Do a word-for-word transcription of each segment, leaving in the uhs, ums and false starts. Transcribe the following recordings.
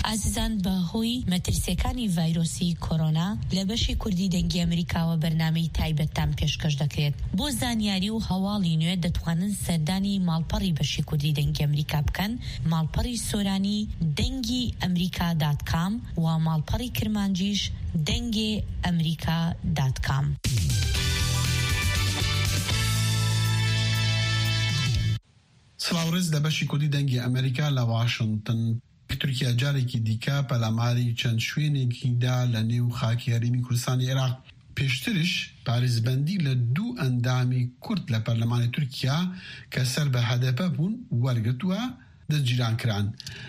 ئازیزان بەهۆی مەترسیەکانی ڤایرۆسی کۆرۆنا لە بەشی کوردی دەنگی ئەمریکاوە بەرنامەی تایبەتتان پێشکەش دەکرێت. بۆ زانیاری و هەواڵی نوێ دەتوانن سەردانی ماڵپەڕی بەشی کوردی دەنگی ئەمریکا بکەن، ماڵپەڕی سۆرانی دەنگی ئەمریکا دات کام و ماڵپەڕی کرمانجیش دەنگی ئەمریکا دات کام. سڵاوڕێز لە بەشی کوردی دەنگی ئەمریکا لە واشنگتن. تورکیا جارێکی دیکە پەلاماری چەند شوێنێکیدا لە نێو خاکی هەرێمی کوردستانی عێراق. پێشترش پارێزبەندی لە دوو ئەندامی کورد لە پەرلەمانی تورکیا کە سەر بە هەدەپە بوون وەرگرتووە دەستگیران کران.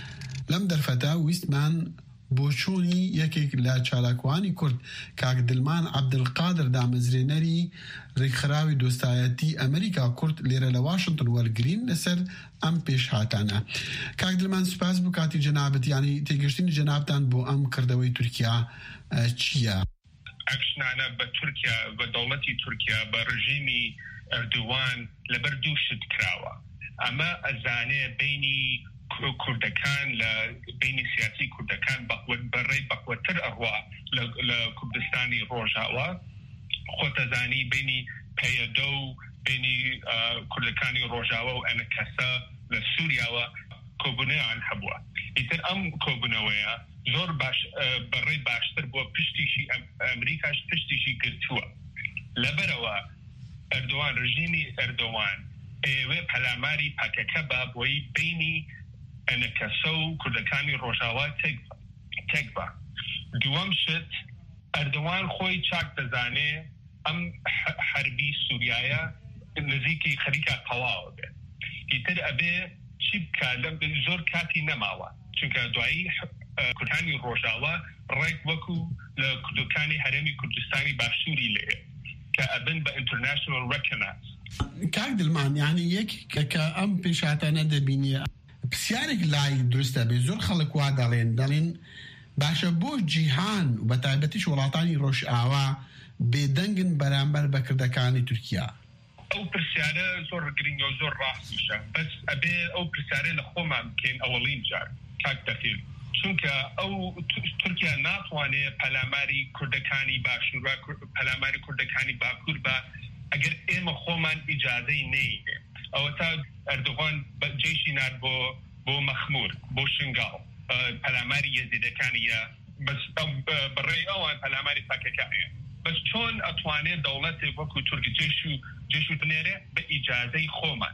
لەم دەرفەتە ویستمان بۆ چۆنی یەکێک لە چالاکوانی کورد کاک دلمان عەبدولقادر دامەزرێنەری ڕێکخراوی دۆستایەتی ئەمریکا کورد لێرە لە واشنگتن وەرگرین لەسەر ئەم پێشهاتانە. کاک دلمان سوپاس بۆ کاتی جەنابەت، یانی تێگەشتنی جەنابتان بۆ ئەم کردەوەی تورکیا چییە؟ ئەکشنانە بە تورکیا بە دەوڵەتی تورکیا بە ڕژیمی ئەردوان لەبەر دوو شت کراوە. ئەمە ئەزانێ بینی کوردەکان لە بینی سیاسی کوردەکان بەڕێی بەخوەتر ئەڕوا لە کوردستانی ڕۆژاوە، خۆتەزانی بینی پەیەدە و بینی کوردەکانی ڕۆژاوە و ئەنە کەسە لە سووریاوە کۆبوونەیان هەبووە. ئیتر ئەم کۆبوونەوەیە زۆر باش بەڕێی باشتر بۆ پشتیشی ئەمریکاش پشتیشی گرتووە. لەبەرەوە ئەردوان ڕژیمی ئەردوان ئێوێ پەلاماری پاکەکە بە بۆی بینی ئەنەکەسە و کوردەکانی ڕۆژاوا تێک بە. دووەم شت ئەردوان خۆی چاک دەزانێ ئەم حەربی سووریایە نزیکی خەریکە تەواوە بێت. ئیتر ئەبێ چی بکە زۆر کاتی نەماوە، چونکە دوایی کوردانی ڕۆژاوا ڕێک وەکو لە کوردەکانی هەرێمی کوردستانی باشووری لێ کە ئەبن بە ئینتەرناشنەل ڕێکەناس. کاک دلمان یعنی یەک کە ئەم پێشهاتانە دەبینی پرسیارێک لای دروستە بێ. زۆر خەڵک وا دەڵێن دەڵێن باشە بۆ جیهان و بە تایبەتیش وڵاتانی ڕۆژئاوا بێدەنگن بەرامبەر بە کردەکانی تورکیا. ئەو پرسیارە زۆر گرنگە و زۆر ڕاستیشە، بەس ئەبێ ئەو پرسیارە لە خۆمان بکەین ئەوەڵین جار کاک دەخیل، چونکە ئەو تورکیا ناتوانێت پەلاماری کوردەکانی باشوور پەلاماری کوردەکانی باکوور بە ئەگەر ئێمە خۆمان ئیجازەی نەیدێ. ئەوە تا ئەردوغان جێشی نات بۆ بۆ مەخمور بۆ شنگاڵ پەلاماری یەزیدەکانیە، بەس بەڕێی ئەوان پەلاماری پاکەکانیە. بەس چۆن ئەتوانێت دەوڵەتێک وەکو تورکی جێش و جێش و بنێرێ بە ئیجازەی خۆمان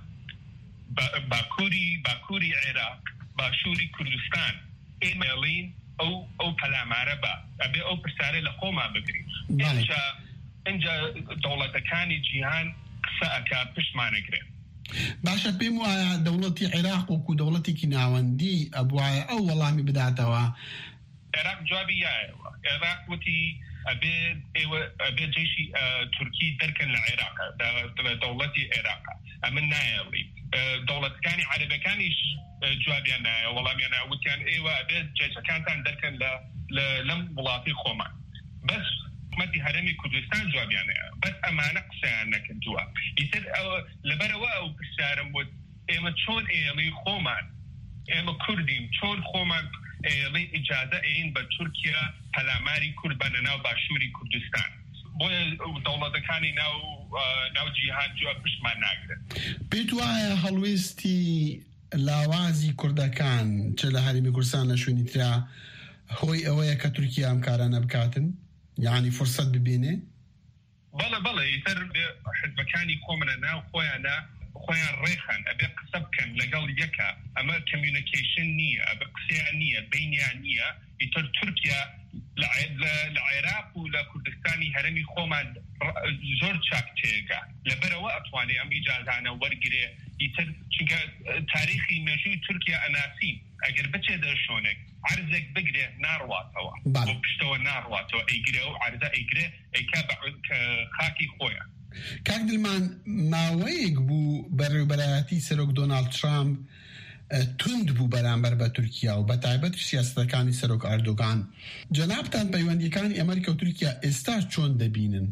باکووری باکووری عێراق باشووری کوردستان ئێمەڵین ئەو ئەو پەلامارە بە ئەبێ ئەو پرسیارە لە خۆمان بگرین. اینجا اینجا دەوڵەتەکانی جیهان قسە ئەکا پشتمانەگرێن. باشە پێم وایە دەوڵەتی عێراق وەکو دەوڵەتێکی ناوەندی ئەبوایە ئەو وەڵامی بداتەوە. عێراق جوابی یایەوە. عێراق وتی ئەبێ ئێوە ئەبێ جێشی تورکی دەرکەن لە عێراق لە دەوڵەتی عێراق. ئەمە نایەڵی دەوڵەتەکانی عەرەبەکانیش جوابیان نایە وەڵامیان نایە، وتیان ئێوە ئەبێ جێشەکانتان دەرکەن لەم وڵاتی خۆمان. بەس حکومەتی هەرێمی کوردستان جوابیان نایە، بەس ئەمانە قسەیان نەکردووە. ئیتر لەبەرەوە ئەو پرسیارم وت ئێمە چۆن ئێڵی خۆمان ئێمە کوردیم چۆن خۆمان ئێڵی ئیجازە ئەین بە تورکیا پەلاماری کورد بەنە ناو باشووری کوردستان. بۆیە دەوڵەتەکانی ناو ناو جیهان جواب پشتمان ناگرێت. پێت وایە هەڵوێستی لاوازی کوردەکان چ لە هەرێمی کوردستان لە شوێنی ترا هۆی ئەوەیە کە تورکیا ئەم کارانە بکاتن، یعنی فرصت ببینێ؟ بەڵێ بەڵێ ئیتر حزبەکانی خۆمنە ناو خۆیانە خۆیان ڕێخان ئەبێ قسە بکەن لەگەڵ یەکە. ئەمە کمیونیکیشن نییە، ئەبێ قسەیان نییە، بینیان نییە. ئیتر تورکیا لە عێراق و لە کوردستانی هەرێمی خۆمان زۆر چاک تێگا، لەبەرەوە ئەتوانێ ئەم ئیجازانە وەرگرێ. ئیتر چونکە تاریخی مێژووی تورکیا ئەناسی ئەگەر بچێ دەرشۆنێک عرزێک بگرێ ناڕواتەوە بۆ پشتەوە ناڕواتەوە ئەیگرێ و عرزە ئەیگرێ ئەیکا بە خاکی خۆیان. کاک دلمان ماوەیەک بوو بەڕێوەبەرایەتی سەرۆک دۆناڵد ترامپ تند بوو بەرامبەر بە تورکیا و بە تایبەت سیاسەتەکانی سەرۆک ئەردۆغان. جەنابتان پەیوەندیەکانی ئەمریکا و تورکیا ئێستا چۆن دەبینن؟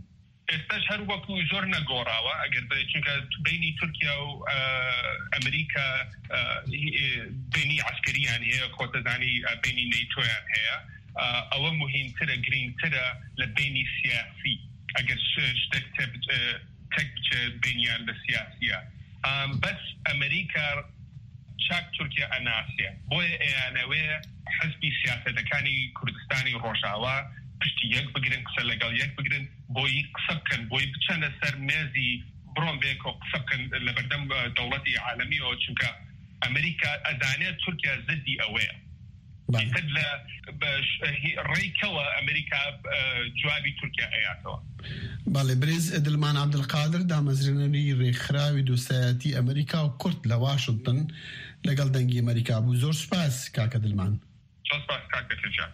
ئێستاش هەر وەکو زۆر نەگۆڕاوە ئەگەر چونکە بینی تورکیا و ئەمریکا بینی عسکریان هەیە خۆتەزانی بینی نەیتۆیان هەیە ئەوە مهمترە گرنگترە لە بینی سیاسی ئەگەر شتێک تێک بچێ بینیان لە سیاسیە بەس ئەمریکا چاک تورکیا ئەناسیە بۆیە ئەیانەوەیە حزبی سیاسەتەکانی کوردستانی ڕۆژاوا پشتی یەک بگرن قسە لەگەڵ یەک بگرن بۆی قسە بکەن بۆی بچەنە سەر مێزی بڕۆن بێک و قسە بکەن لە بەردەم دەوڵەتی عالەمیەوە چونکە ئەمریکا ئەزانێت تورکیا زدی ئەوەیە تر لە ڕێکەوە ئەمریکا جوابی تورکیا ئەیاتەوە. باڵێ برێز دلمان عەبدولقادر دامەزرێنەری ڕێکخراوی دۆستایەتی ئەمریکا و کورد لە واشنگتن لەگەڵ دەنگی ئەمریکا بوو. زۆر سوپاس کاکە دلمان. زۆر سوپاس کاکە ترجان.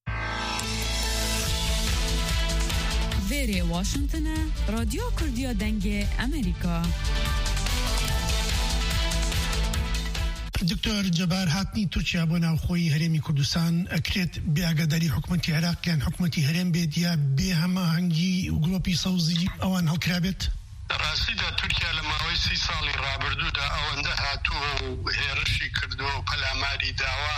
وێرێ واشنگتنە رادیۆ کوردیە دەنگێ ئەمریکا. دکتۆر جەبار هاتنی تورکیا بۆ ناوخۆی هەرێمی کوردستان ئەکرێت بێئاگاداری حکومەتی عێراق یان حکومەتی هەرێم بێت یا بێ هەماهەنگی گڵۆپی سەوزی ئەوان هەڵکرابێت؟ ڕاستیدا تورکیا لە ماوەی سی ساڵی ڕابردوودا ئەوەندە هاتووە و هێرشی کردووە و پەلاماری داوا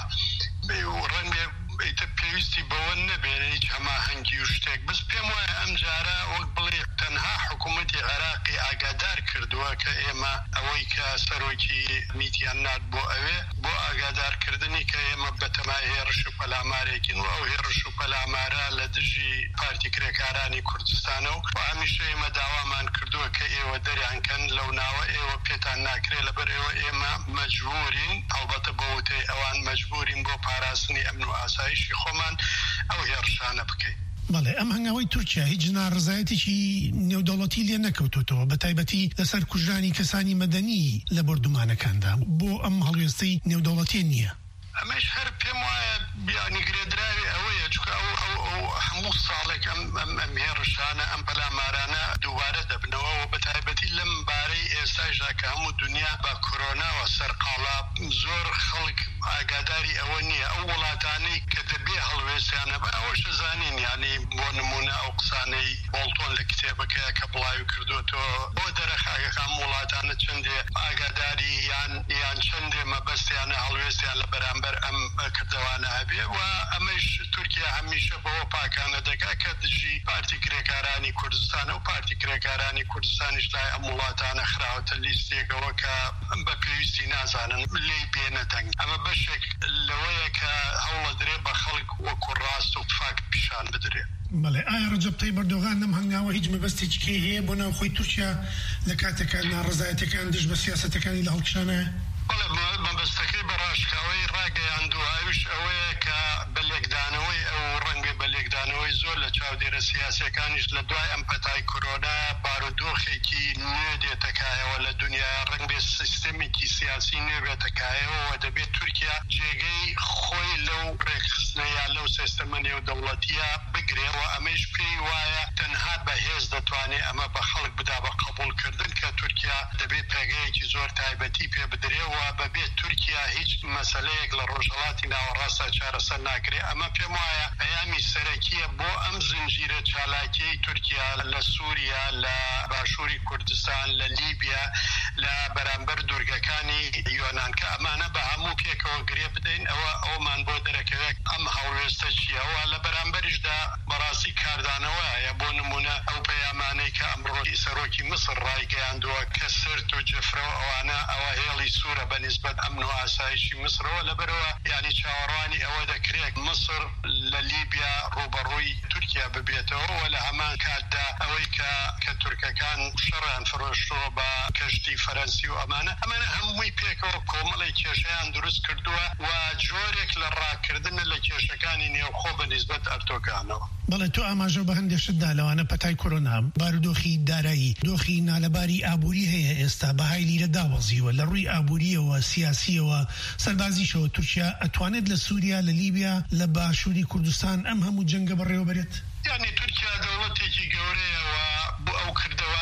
و ڕەنگە ئیتر پێویستی بەوە نەبێت هیچ هەماهەنگی و شتێک بس پێم وایە ئەم جارە وەک بڵێ تەنها حکومەتی عێراقی ئاگادار کردووە کە ئێمە ئەوەی کە سەرۆکی میتیان نات بۆ ئەوێ بۆ ئاگادارکردنی کە ئێمە بەتەمای هێرش و پەلامارێکین و ئەو هێرش و پەلامارە لە دژی پارتی کرێکارانی کوردستانە و هەمیشە ئێمە داوامان کردووە کە ئێوە دەریانکەن لەو ناوە ئێوە پێتان ناکرێت لەبەر ئێوە ئێمە مەجبورین هەڵبەتە بە وتەی ئەوان مەجبورین بۆ پاراستنی ئەمن و ئاسایشی خۆمان ئەو هێرشانە بکەین. بەڵێ ئەم هەنگاوی تورکیا هیچ ناڕزایەتێکی نێودەوڵەتی لێ نەکەوتوتەوە بە تایبەتی لەسەر کوژرانی کەسانی مەدەنی لە بەردومانەکاندا بۆ ئەم هەڵوێستەی نێودەوڵەتی نییە. ئەمەش هەر پێم وایە بیانی گرێدراوی ئەوەیە چکە ئەو ئەو هەموو ساڵێک ئەم ئەم هێرشانە ئەم پەلامارانە دووبارە دەبنەوە و بە تایبەتی لەم بارەی ئێستاژدا کە هەموو دنیا بە کۆرۆناوە سەرقاڵا زۆر خەڵک ئاگاداری ئەوە نییە ئەو وڵاتانەی کە دەبێ هەڵوێستیانە بە ئەوەش زانین یعنی بۆ نمونە ئەو قسانەی بۆڵتۆن لە کتێبەکەیە کە بڵاوی کردوتەوە بۆ دەرەخاگەکان وڵاتانە چەندێ ئاگاداری یان یان چەندێ مەبەستیانە هەڵوێستیان لە بەرامبەر ئەم کردەوانە هەبێ و ئەمەش تورکیا هەمیشە بەوە پاکانە دەکا کە دژی پارتی کرێکارانی کوردستانە و پارتی کرێکارانی کوردستانیش لای ئەم وڵاتانە خراوەتە لیستێکەوە کە بە پێویستی نازانن لێی بێنە دەنگ. ئەمە بەشێک لەوەیە کە هەوڵە درێ بە خەڵک وەکو ڕاست و فاکت پیشان بدرێ. بەڵێ ئایا ڕەجەب تەیب ئەردۆغان لەم هەنگاوە هیچ مەبەستێکی هەیە بۆ ناوخۆی تورکیا لە کاتێکە ناڕزایەتەکان دژ بە سیاسەتەکانی لە هەڵکشانە؟ بەڵێ مەبەستەکەی بەڕاشکاوی ڕاگەیاندووە ئەوش ئەوەیە کە بەلێکدانەوەی ئەو ڕەنگە بەلێکدانەوەی زۆر لە چاودێرە سیاسیەکانیش لە دوای ئەم پەتای کۆرۆنا بارودۆخێکی نوێ دێتەکایەوە لە دنیا ڕەنگ بێ سیستەمێکی سیاسی نوێ بێتەکایەوە دەبێت تورکیا جێگەی خۆی لەو ڕێکخستنەیە لەو سیستەمە نێودەوڵەتیە بگرێەوە ئەمەش پێی وایە تەنها بەهێز دەتوانێت ئەمە بە خەڵک بدا بە قبولکردن کە تورکیا دەبێت پێگەیەکی زۆر تایبەتی پێ بدرێەوە بەبێت تورکیا هیچ مەسەلەیەک لە ڕۆژهەڵاتی ناوەڕاستە چارەسەر ناکرێت. ئەمە پێم وایە پەیامی سەرەکیە بۆ ئەم زنجیرە چالاکیەی تورکیا لە سووریا لە باشووری کوردستان لە لیبیا لە بەرامبەر دوورگەکانی یۆنان کە ئەمانە بە هەموو پێکەوە گرێ بدەین ئەوە ئەومان بۆ دەرەکەوێت ئەم هەڵوێستە چیەوە لە بەرامبەریشدا بەڕاستی کاردانەوەیە بۆ نمونە ئەو پەیامانەی کە ئەمڕۆ سەرۆکی مسر ڕایگەیاندووە کە سرت و جفرەوە ئەوانە ئەوە هێڵی سوورە بەنسبەت ئەمن و ئاسایشی مسرەوە لەبەرەوە یعنی چاوەڕوانی ئەوە دەکرێت مسر لە لیبیا ڕوبەڕووی تورکیا ببێتەوە و لە هەمان کاتدا ئەوەی کە کە تورکەکان شەڕیان فرۆشتووە بە کەشتی فەرەنسی و ئەمانە ئەمانە هەمووی پێکەوە کۆمەڵی کێشەیان دروست کردووە و جۆرێک لە ڕاکردنە لە کێشەکانی نێوخۆ بەنسبەت ئەردۆگانەوە. بەڵێ تۆ ئاماژە بە هەندێشتدا لەوانە پەتای کۆرۆنا بارودۆخی دارایی دۆخی نالەباری ئابووری هەیە ئێستا بەهای لیرە داوەزیوە لە ڕووی ئابووریەوە سیاسیەوە سەربازیشەوە تورکیا ئەتوانێت لە سووریا لە لیبیا لە باشووری کوردستان ئەم هەموو جەنگە بەڕێوەبەرێت؟ یعنی تورکیا دەوڵەتێکی گەورەیەوە بۆ ئەو کردەوانە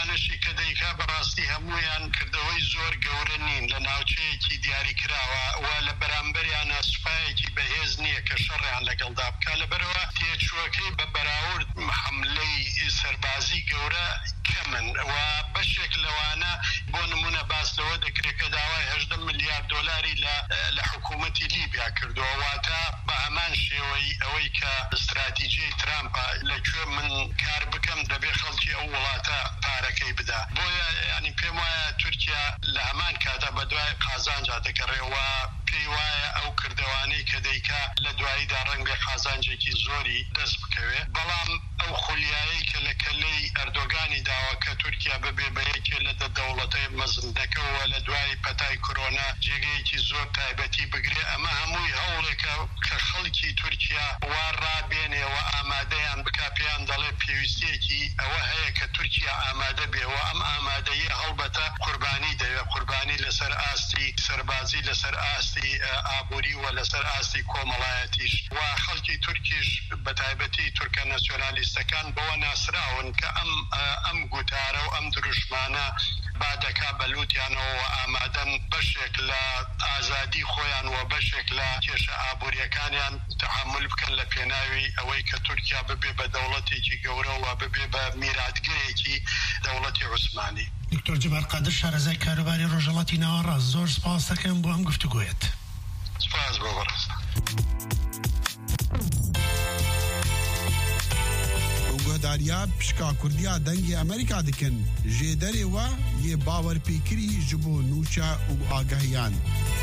ئەوانشی کە دەیکا بەڕاستی هەمویان کردەوەی زۆر گەورە نین لە ناوچەیەکی دیاری کراوە و لە بەرامبەریانە سوپایەکی بەهێز نییە کە شەڕیان لەگەڵدا بکە لەبەرەوە تێچووەکەی بە بەراورد حملەی سەربازی گەورە کەمن و بەشێک لەوانە بۆ نمونە باس لەوە دەکرێت کە داوای هەژدە ملیارد دۆلاری لە حکوومەتی لیبیا کردووە واتە بە هەمان شێوەی ئەوەی کە استراتیجیی ترامپە لەکوێ من کار بکەم دەبێ خەڵکی ئەو وڵاتە پارەکەی بدا بۆیە ینی پێم وایە تورکیا لە هەمان کاتە بە دوای قازانجا دەگەڕێەوە پێی وایە ئەو کردەوانەی کە دەیکا لە دواییدا ڕەنگە قازانجێکی زۆری دەست بکەوێت بەڵام ئەو خولیایی کە لە کەلەی ئەردۆگانی داوە کە تورکیا ببێ بە یەکێ لە دەوڵەتەی مەزندەکەەوە لە دوای پەتای کۆرۆنا جێگەیەکی زۆر تایبەتی بگرێ ئەمە هەمووی هەوڵێکە کە خەڵکی تورکیا وا ڕابێنێەوە ئامادەیان بک پێیان دەڵێ پێویستیەکی ئەوە هەیە کە تورکیا ئامادە بێەوە ئەم ئامادەیە هەڵبەتە قوربانی دەوێت قوربانی لەسەر ئاستی سەربازی لەسەر ئاستی ئابووری و لەسەر ئاستی کۆمەڵایەتیش و خەڵکی تورکیش بە تایبەتی تورکە ناسیۆنالیستەکان بەوە ناسراون کە ئەم ئەم گوتارە و ئەم دروشمانە بادەکا بەلووتیانەوە ئامادەن بەشێک لە ئازادی خۆیان و بەشێک لە کێشە ئابوووریەکانیان تحمل بکەن لە پێناوی ئەوەی کە تورکیا ببێ بە دەوڵەتێکی گەورە و ببێ بە میراتگرێکی دەوڵەتی عوسمانی. دکتۆر جەبار قادر شارەزای کاروباری ڕۆژهەڵاتی ناوەڕاست زۆر سپاس دەکەم بۆ ئەم گفتوگۆیەت. سپاس بۆ بەڕێز. گۆداریا پشکا کوردیا دەنگی ئەمریکا دکن ژێ دەرێوە یێ باوەرپێکری ji bo nûça û agahiyan.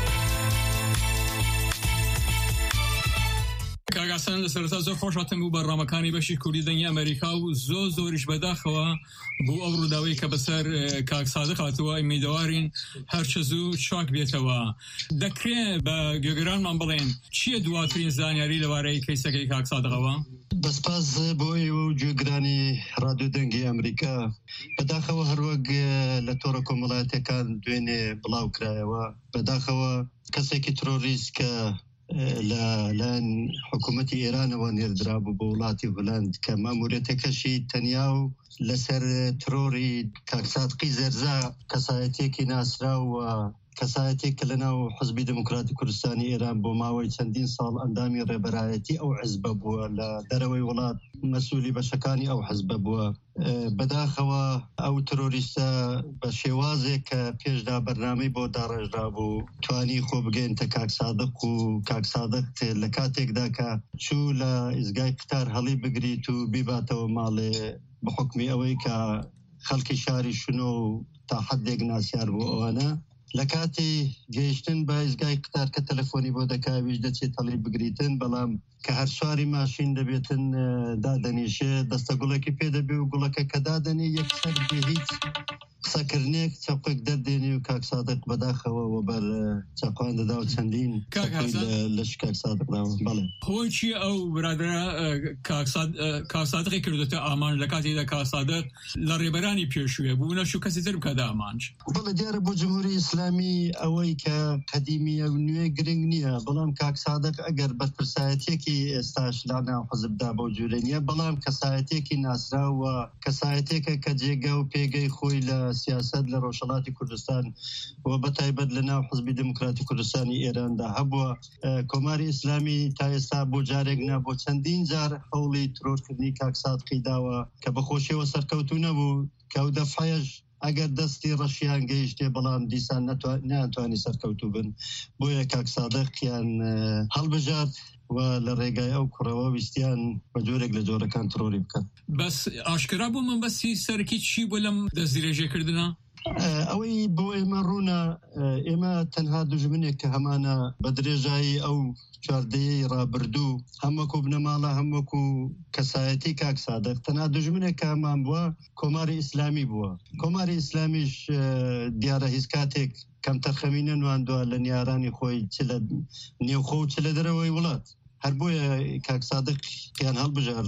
کاگاسان لە سەرەتا زۆر خۆشاتم بوو بەڕامەکانی بەشی کوردی دەنگی ئەمریکا و زۆر زۆریش بەداخەوە بۆ ئەو ڕووداوەی کە بەسەر کاک سادق هاتووە میدەوارین هەرچە زوو چاک بێتەوە. دەکرێت بە گوێگرانمان بڵێن چییە دواترین زانیاری لەوارەی کەیسەکەی کاک سادقەوە؟ بەسپاس بۆ ئێوە و گوێگرانی ڕادیۆ دەنگی ئەمریکا بەداخەوە هەروەک لە تۆڕە کۆمەڵایەتیەکان دوێنێ بڵاو کرایەوە بەداخەوە کەسێکی ترۆریست کە لەلایەن حکوومەتی ئێرانەوە نێردرا بوو بۆ وڵاتی هۆلاند کە ماموریەتەکەشی تەنیا و لەسەر ترۆری کاکسادقی زەرزا کەسایەتێکی ناسرا و کەسایەتێک کە لەناو حزبی دموکراتی کوردستانی ئێران بۆ ماوەی چەندین ساڵ ئەندامی ڕێبەرایەتی ئەو حزبە بووە لە دەرەوەی وڵات مەسئولی بەشەکانی ئەو حزبە بووە. بەداخەوە ئەو ترۆریستە بە شێوازێک کە پێشدا بەرنامەی بۆ داڕێژرا بوو توانی خۆ بگەێنتە کاک سادق و کاک سادق لە کاتێکدا کە چوو لە ئیزگای قتار هەڵی بگریت و بیباتەوە ماڵێ بە حکمی ئەوەی کە خەڵکی شاری شنۆ و تا حدێک ناسیار بوو ئەوانە لە کاتی گەیشتن بە ئیزگای قتار کە تەلەفۆنی بۆ دەکاویش دەچێت هەڵی بگریتن بەڵام کە هەر سواری ماشین دەبێتن دادەنیشێ دەستە گوڵێکی پێ دەبێ و گوڵەکە کە دادەنێ یەکسەر بێ هیچ قسەکردنێک چاپێک دەردێنێ و کاک سادق بەداخەوە و بەر چاپان دەدا و چەندین لەش کاک سادقداوە. بەڵێ خۆی چی ئەو برادرە کاک سادقی کردوتە ئامان لە کاتێکدا کاک سادق لە ڕێبەرانی پێشوویە بوو نەشو کەسی تر بکەدا ئامانج؟ بەڵێ دیارە بۆ جمهوری ئیسلامی ئەوەی کە قەدیمیە و نوێ گرنگ نییە بەڵام کاک سادق ئەگەر بەرپرسایەتێکی ئێستاش لانا حزبدا بۆ جوورە نیە بەڵام کەسایەتێکی ناسرا و کەسایەتێکە کە جێگە و پێگەی خۆی لە سیاست لە ڕۆژهەڵاتی کوردستان و بەتایبەت لە ناو حزبی دموکراتی کوردستانی ئێراندا هەبووە. کۆماری ئیسلامی تا ئێستا بۆ جارێک نا بۆ چەندین جار هەوڵی ترۆرکردنی کاک سادقی داوە کە بەخۆشیەوە سەرکەوتوو نەبوو کە ئەو دەفعەش ئەگەر دەستی ڕەشیان گەیشتێ بەڵام دیسان ناتوانی سەرکەوتوو بن بۆیە کاک سادقیان هەڵبژارد و لە ڕێگای ئەو کوڕەوە ویستیان بە جۆرێک لە جۆرەکان ترۆری بکەن. بەس ئاشکرا بوو من بەسی سەرکی چی بۆ لەم دەستدرێژێکردنە؟ ئەوەی بۆ ئێمە ڕوونە ئێمە تەنها دوژمنێک کە هەمانە بە درێژایی ئەو چواردەیەی ڕابردوو هەموەکو بنەماڵە هەموەکو کەسایەتی کاک سادق تەنها دوژمنێک کە هەمان بووە کۆماری ئیسلامی بووە. کۆماری ئیسلامیش دیارە هیچ کاتێک کەم تەرخەمینە نواندووە لە نیارانی خۆی چ لە نێوخۆ و چ لە دەرەوەی وڵات هەر بۆیە کاک سادق یان هەڵبژاردووە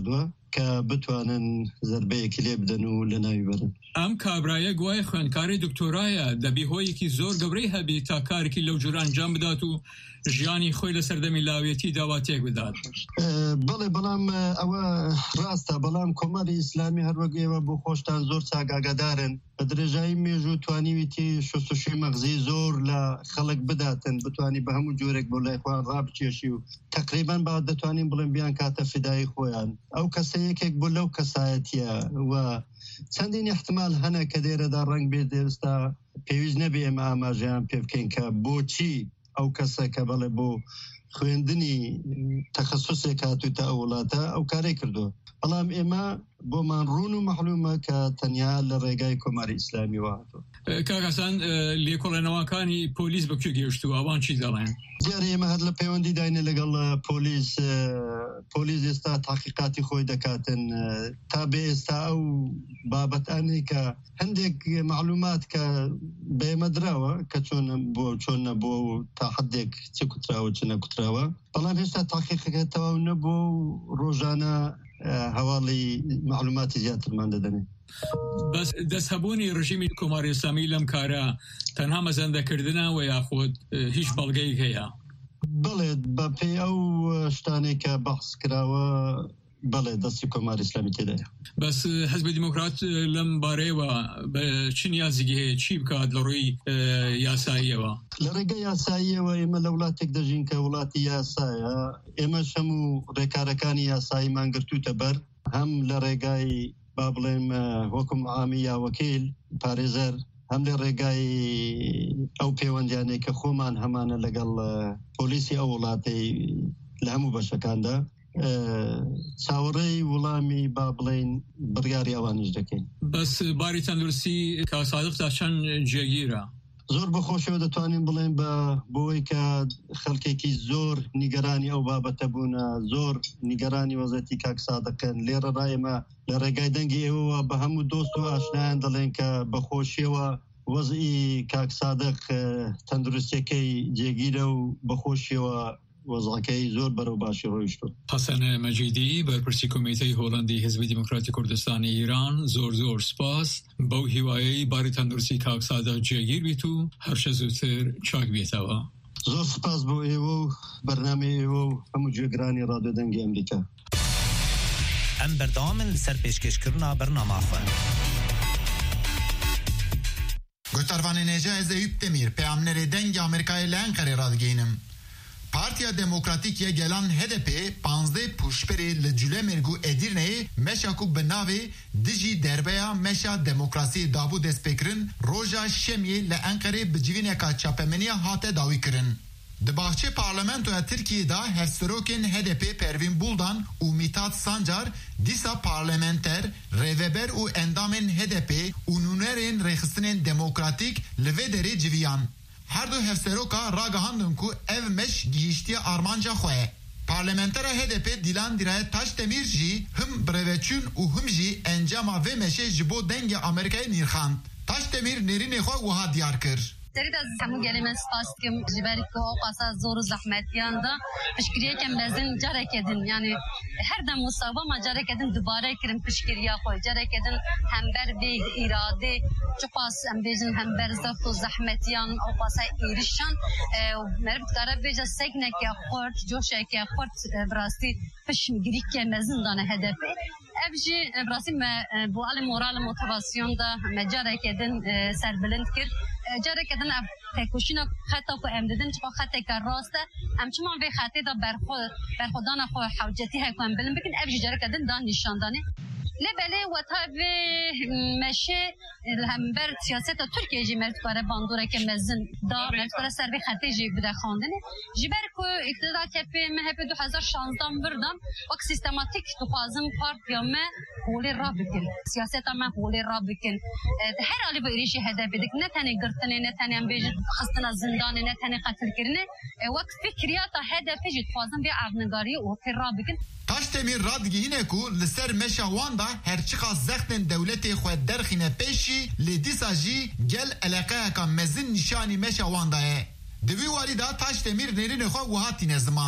کە بتوانن زەربەیەکی لێ بدەن و لە ناوی بەرن. ئەم کابرایە گوای خوێندکاری دکتۆرایە دەبی هۆیەکی زۆر گەورەی هەبی تا کارێکی لەو جۆرە ئەنجام بدات و ژیانی خۆی لە سەردەمی لاوێتی داواتێک بدات. بەڵێ بەڵام ئەوە ڕاستە، بەڵام کۆمەڵی ئیسلامی هەروەک ئێوە بۆ خۆشتان زۆر چاگاگادارن بە درێژایی مێژ و توانیویتی شستوشوی مەغزی زۆر لە خەڵک بداتن، بتوانی بە هەموو جۆرێک بۆ لای خوان ڕابچێشی و تقریبان با دەتوانین بڵێن بیان کاتە فیدای خۆیان. ئەو کەسە یەکێک بۆ لەو کەسایەتیە و چەندین احتمال هەنە کە دێرەدا ڕەنگ بێت ئێستا پێویست نەبێ ئێمە ئاماژەیان پێ بکەین کە بۆچی ئەو کەسە کە بەڵێ بۆ خوێندنی تەخەسوسێک هاتوویتە ئەو وڵاتە ئەو کارەی کردووە. بەڵام ئێمە بۆمان ڕوون و مەحلومە کە تەنیا لە ڕێگای کۆماری ئیسلامی وهاتووە. کاکەسان لێکۆڵێنەوەکانی پۆلیس بەکوێ گەیشتووە ئەوان چی دەڵێن؟ دیارە ئێمە هەر لە پەیوەندی داینە لەگەڵ پۆلیس پۆلیس ئێستا تاقیقاتی خۆی دەکاتن تا بێ ئێستا ئەو بابەتانەی کە هەندێک معلومات کە بێمە دراوە کە چۆن بۆ چۆن نەبووە و تا حدێک چ کوتراوە چ نەکوتراوە، بەڵام هێشتا تاقیقەکە تەواو نەبووە و ڕۆژانە هەواڵی معلوماتی زیاترمان دەدەنێ. بەس دەستهەبوونی ڕژیمی کۆماری ئیسلامی لەم کارە تەنها مەزەندەکردنە و یاخود هیچ بەڵگەیەک هەیە؟ بڵێ بە پێی ئەو شتانێک کە بەحس کراوە بەڵێ دەستی کۆماری ئیسلامی تێدایە. بەس حەزبی دیموکرات لەم بارەیەوە بە چی نیازێکی هەیە چی بکات لە ڕووی یاساییەوە؟ لە ڕێگەی یاساییەوە ئێمە لە وڵاتێک دەژین کە وڵاتی یاسایە، ئێمە هەموو ڕێکارەکانی یاساییمان گرتووتە بەر، هەم لە ڕێگای با بڵێم حکم عامی یا وەکیل پارێزەر، هەم لە ڕێگای ئەو پەیوەندیانەی کە خۆمان هەمانە لەگەڵ پۆلیسی ئەو وڵاتی لە هەموو بەشەکاندا چاوەڕێی وڵامی با بڵێن بڕیاری ئەوانش دەکەین. بەس باری تەندروستی کاک تا چەند جێگیرە؟ زۆر بەخۆشەوە دەتوانین بڵێن بە بۆی کە خەڵکێکی زۆر نیگەرانی ئەو بابەتە بوونە، زۆر نیگەرانی وەزەتی کاک سادقن. لێرە ڕایمە لە ڕێگای دەنگی ئێوەوە بە هەموو دۆست و ئاشنایان دەڵێن کە بەخۆشیەوە وەزئی کاک سادق تەندروستیەکەی جێگیرە و بەخۆشیەوە وەزعەکەی زۆر بەرەو باشی ڕۆیشتوە. حەسەن مەجیدی بەرپرسی کۆمیتەی هۆڵەندی حزبی دیموکراتی کوردستانی ئیران، زۆر زۆر سپاس بەو هیوایەی باری تەندروستی کاک سادق جێگیر بیت و هەرچە زووتر چاک بێتەوە. زۆر سپاس بۆ ئێوە و بەرنامەی ئێوە و هەموو گوێگرانی ڕادیۆ دەنگی ئەمریکا. ئەم بەردەوامن لەسەر پێشکەشکردنا بەرنامە خوێن. گوتاروانی نێژە ئەزەویب تەمیر پەیامنەرێ دەنگی ئەمریکای لە ئەنقەرە ڕادگەینم. Partiya Demokratik ye gelan H D P panzdê puşberê li Culemerg û Edirneyê meşa ku bi navê dijî derbeya meşa demokrasiyê dabû destpêkirin roja şemiyê li Enqerê bi civîneka çapemeniya hate dawî kirin. Di baxçê parlamentoya Tirkiyê da hevserokên H D P Pervin Buldan û Mithat Sancar dîsa parlamenter, rêveber û endamên H D P û nûnerên rêxistinên demokratîk li vê derê civiyan. Her du hevseroka ragahandın ku ev meş giyiştiye armanca xoye. Parlamentera H D P Dilan Dirayet Taşdemir jî hım breveçün û hım jî encama ve meşe ji bo dengê Amerîkayê nîrxand. Taşdemir nêrînê xwe wiha diyar kir. Derî de hemû gelê me spas dikim ji ber ku ew qasa zor û zehmetiyan da piştgiriyeke mezin careke din yani her dem Mustafa ma careke din dubare kirin piştgiriya xwe careke din hember bê îradê çi qas em bêjin hember zeft û zehmetiyan ew qasa êrişan merib dikare bêje sekneke xurt coşeke xurt bi rastî piştgiriyeke mezin dane H D P. Ev jî bi rastî me bu alê moral motivasyon da me careke din serbilind kir. Careke din ev têkoşîna xeta ku em didin çiqa xeteke rast e em çiman vê xetê da berxwedana xwe hewcetî heye ku em bilin bikin ev jî careke din da nîşandanê. Lê belê weta vê meşê li hember siyaseta Tirkiye jî me dikare bandoreke mezin da me dikare ser vê xetê jî bide xandinê ji ber ku iktidar K P M H P du hezar şanzdan birdan wek sistematik dixwazin partiya me holê rabikin siyaseta me holê rabikin her alî bi êrişî H D P dik ne tenê girtinê ne tenê em bêjin xistina zindanê ne tenê qetilkirinê wek fikriya ta H D P jî dixwazin vê evnegariyê ortê rabikin. Taşdemir radgihîne ku li ser meşa wan da herçiqa zextên dewletê xwe derxîne pêşî lê dîsa jî gel eleqeyeka mezin nîşanî meşa wan da ye. Di vî warî da Taşdemir nêrînê xwe wiha tîne ziman.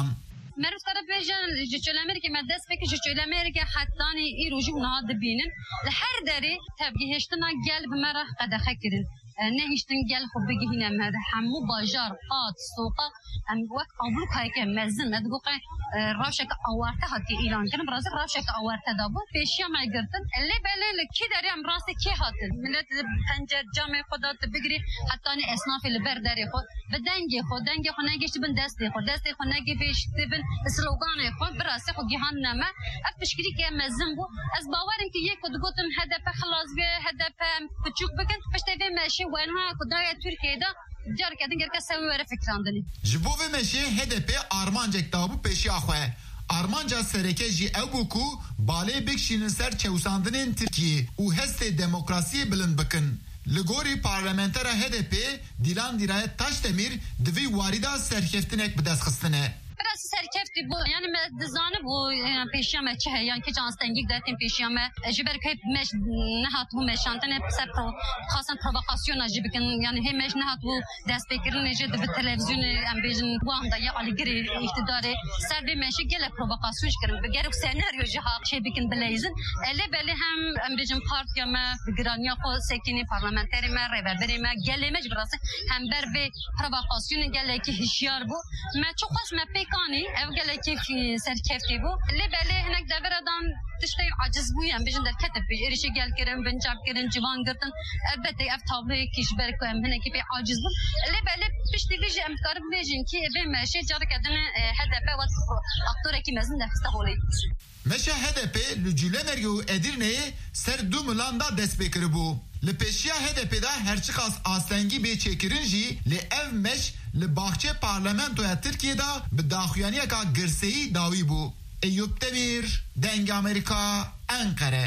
مرت كره بيجان جيل امريكا ما داس فيك جيل امريكا حتى يروجو نهاد بينن لحر داري تبقي هشتنا قلب مره قد خكرن نهشتن قال خب بيجي هنا هذا حمو باجار قات سوقا ام وقت قبلك هيك مزن ادقق راشك اورته هاتي اعلان كان براز راشك اورته دابو بيشيا ما يقرتن اللي بالي كي داري ام راسي كي هاتن ملت پنجر جامع خدات بگري حتى اني اصناف البر داري خد بدنجي خد دنجي خو نگشت بن دستي خد دستي خو نگي فيش تبن سلوغان خد براسي خو جهان نما افشكري كي مزن بو از باورن كي يك دغوتن هدف خلاص به هدف بتشوف بكن پشتي ماشي وينها قدرة تركيا ده جار كده غير كسوي ورا فكراندني جبوه ماشي هدف آرمانجك دابو پیشی آخوه آرمانجا سرکه جی ابوکو باله بکشین سر چوساندنین ترکیه و هست دموکراسی بلند بکن لگوری پارلمنتر هدف دیلان دیرای تاش دمیر دوی واریدا سرکفتنک بدست خستنه biraz serkefti bu yani dizanı bu yani peşiyame çe yani ki canstengik datin peşiyame jiber kayıp meş nehat bu meşantan hep sert hasan provokasyon ajibikin yani hem meş nehat bu desteklerin nece de televizyon ambejin bu anda ya aligri iktidarı serbi meşe gele provokasyon çıkarın gerek senaryo jiha çebikin bileyizin ele beli hem ambejin partiyame granya ko sekini parlamenterime reverberime gelemej burası hem ber ve provokasyon gele ki hişyar bu me çok az me pek كاني أوجل كيف سركفتي بو اللي بالي هناك دبر دام تشتي عجز بو يعني بيجن در كتب بيج إيش قال كرن بنجاب كرن جوان قرطن أبدي أفتابلي كيش بركو أم هنا كيف عجز بو اللي بالي بيشتي بيجي أم قرب بيجن كي أبي ماشي جار كدنا هدف وقت أكتر كي مزن نفستهولي مشا هدف لجوله مريو أديرني سر دو ملاندا دست بكربو لپیشیا هدف دا هرچی خاص آسنگی به چکرنجی لأف مش لباخچه پارلمانتویا ترکیه دا به داخویانی که گرسهی داوی بو ایوب تمیر دنگ امریکا انقره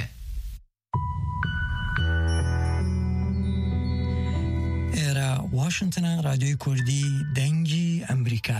ایرا واشنطن رادیوی کردی دنگی امریکا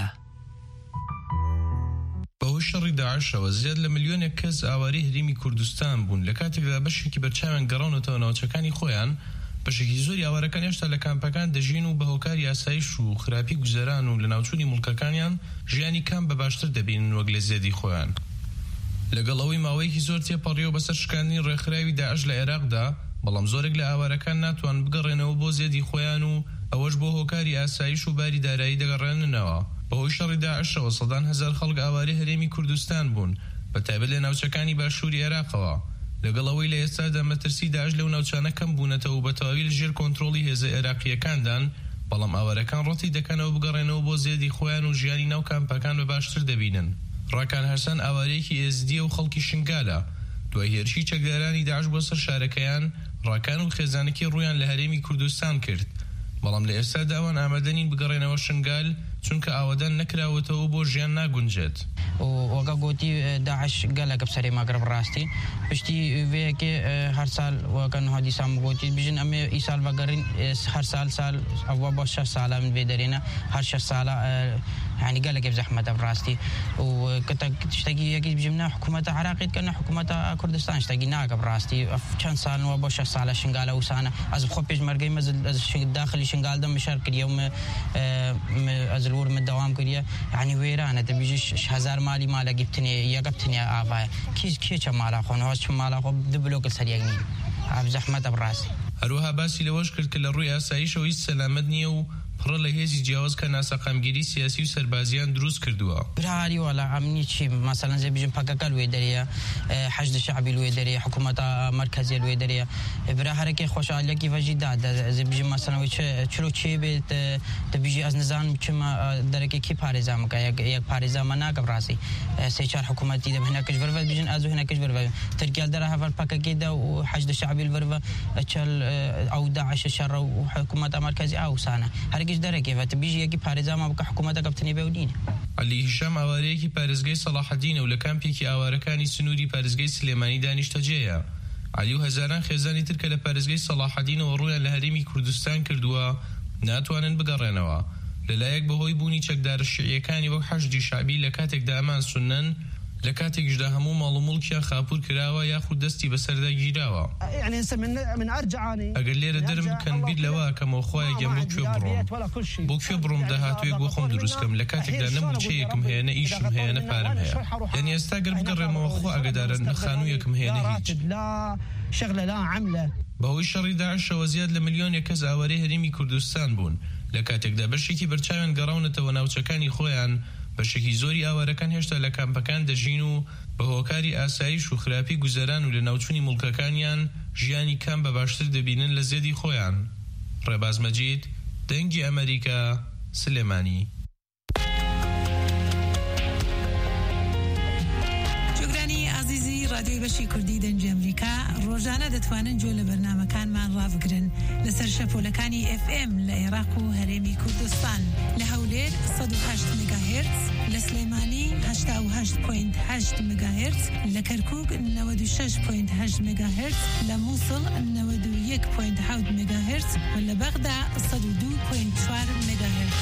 بەهۆی داعشەوە زیاد لە ملیۆنێک کەس ئاواری هەرێمی کوردستان بوون لە کاتێکدا بەشێکی بەرچاویان گەڕاونەتەوە ناوچەکانی خۆیان بەشێکی زۆری ئاوارەکان هێشتا لە کامپەکان دەژین و بە هۆکاری ئاسایش و خراپی گوزەران و لە ناوچوونی مڵکەکانیان ژیانی کام بە باشتر دەبینن وەک لە زێدی خۆیان لەگەڵەوەی ماوەیەکی زۆر تێپەڕیەوە بەسەر شکاندنی ڕێکخراوی داعش لە عێراقدا بەڵام زۆرێک لە ئاوارەکان ناتوان بگەڕێنەوە بۆ زێدی خۆیان و ئەوەش بۆ هۆکاری ئاسایش و باری دارایی دەگەڕێننەوە بەهۆی شەڕی داعشەوە سەدان هەزار خەڵک ئاواری هەرێمی کوردستان بوون بەتایبەت لە ناوچەکانی باشووری عێراقەوە لەگەڵەوەی لە ئێستادا مەترسی داعش لەو ناوچانە کەم بوونەتەوە و بەتەواوی لەژێر کۆنتڕۆڵی هێزە عێراقیەکاندان بەڵام ئاوارەکان ڕەتی دەکەنەوە بگەڕێنەوە بۆ زێدی خۆیان و ژیانی ناو کامپەکان بە باشتر دەبینن ڕاکان هەرسان ئاوارەیەکی ئێزدیە و خەڵکی شنگالە دوای هێرشی چەکدارانی داعش بۆ سەر شارەکەیان ڕاکان و خێزانێکی ڕوویان لە هەرێمی کوردستان کرد بەڵام لە ئێستادا ئەوان ئامادەنین بگەڕێنەوە شنگال چونکە ئاوادان نەکراوەتەوە بۆ ژیان ناگونجێت وەگە گوتی داعش گەلێکە بسەری مەگرب ڕاستی پشتی وەیەکێ هەر ساڵ وەکە نها دیسان گوتی بژن ئەمێ ئیسال بەگەڕین هەر ساڵ ساڵ ئەوە بۆ شەش ساڵە من بێ دەرێنە هەر شەش ساڵە يعني قال لك بزحمة براستي وكنت تشتكي يجي بجمنا حكومة عراقية كنا حكومة كردستان تشتكي ناقة براستي كان سال وبوش سالة شنقالة وسانة از بخوب بيج مرقي مزل داخلي شنقال دم مشارك اليوم از الور من الدوام كريه يعني ويرانا تبيجيش هزار مالي مالا جبتني يا جبتني آفا كيس كيش مالا خون هوش مالا خو دبلوك السريعني بزحمة براسي هروها باسي لوش كل كل الرؤية سايشة ويسلامتني و پڕە لە هێزی جیاواز کە ناسەقامگیری سیاسی و سەربازیان دروست کردووە براری وەڵا ئەمنی چی مەسەڵەن زێ بژین پەکەکە لێ دەرەیە حەشد شەعبی لێ دەرەیە حکوومەتە مەرکەزیە لێ دەرەیە برا هەرێکی خۆشحالیەکی ڤەژی دادا زێ بژین مەسەڵەوەی چلو چێ بێت دەبیژی ئەز نزانم چمە دەرەکێکی پارێزا مەکە یەک پارێزامە ناکە بڕاستی سێ چار حکوومەتی دەب هەنەکەش بەرڤە بژین ئەز و هەنەکەش بەرڤە ترکیال دەرە هەڤەر پەکەکێدا و حەشد شەعبی بەرڤە چل ئەو داعش شەڕە و حکوومەتە مەرکەزی ئاوسانە هەرگیش دەرەکێ بيجي يجي باريزاما بك حكومتها قبتني بودين علي هشام ئاوارەیەکی پارێزگای سەلاحەدینە و لە کامپێکی ئاوارەکانی سنووری پارێزگای سلێمانی دانیشتەجێیە علی و هەزاران خێزانی تر کە لە پارێزگای سەلاحەدینەوە ڕوویان لە هەرێمی کوردستان کردووە ناتوانن بگەڕێنەوە لەلایەک بەهۆی بوونی چەکدارە شیعیەکانی وەک حەشدی شەعبی لە کاتێکدا ئەمان سونەن لە کاتێکشدا هەموو ماڵ و مڵکیان خاپور کراوە یاخود دەستی بەسەردا گیراوە. ئەگەر لێرە دەرم بکەن بیر لەوە کەمەوە خۆیەگەم بۆ کوێ بڕۆم بۆ کوێ بڕۆم داهاتوێک بۆ خۆم دروستکەم لە کاتێکدا نەموچەیەکم هەیە نە ئیشم هەیە نە پارەم هەیە. یعنی ئێستا گەر بگەڕێمەوە خۆ ئەگەدارن نە خانوویەکم هەیە نە هیچ. بەهۆی شەڕی داعشەوە زیاد لە ملیۆنێک کەس ئاوارەی هەرێمی کوردستان بوون لە کاتێکدا بەشێکی بەرچاویان گەڕاونەتەوە ناوچەکانی خۆیان. بەشێکی زۆری ئاوارەکان هێشتا لە کامپەکان دەژین و بە هۆکاری ئاسایش و خراپی گوزەران و لە ناوچوونی مڵکەکانیان ژیانی کام بە باشتر دەبینن لە زێدی خۆیان. ڕێباز مەجید، دەنگی ئەمریکا، سلێمانی. رادیۆی بەشی کوردی دەنگی ئەمریکا ڕۆژانە دەتوانن گوێ لە بەرنامەکانمان ڕابگرن لەسەر شەپۆلەکانی ئف ئێم لە عێراق و هەرێمی کوردستان لە هەولێر سەد و هەشت مگاهێرتز، لە سلێمانی هەشتا و هەشت پۆینت هەشت مگاهێرتز، لە کەرکووک نەوەد و شەش پۆینت هەشت مگاهێرتز، لە مووسڵ نەوەد و یەک پۆینت حەوت مگاهێرتز و لە بەغدا سەد و دوو پۆینت چوار مگاهێرتز.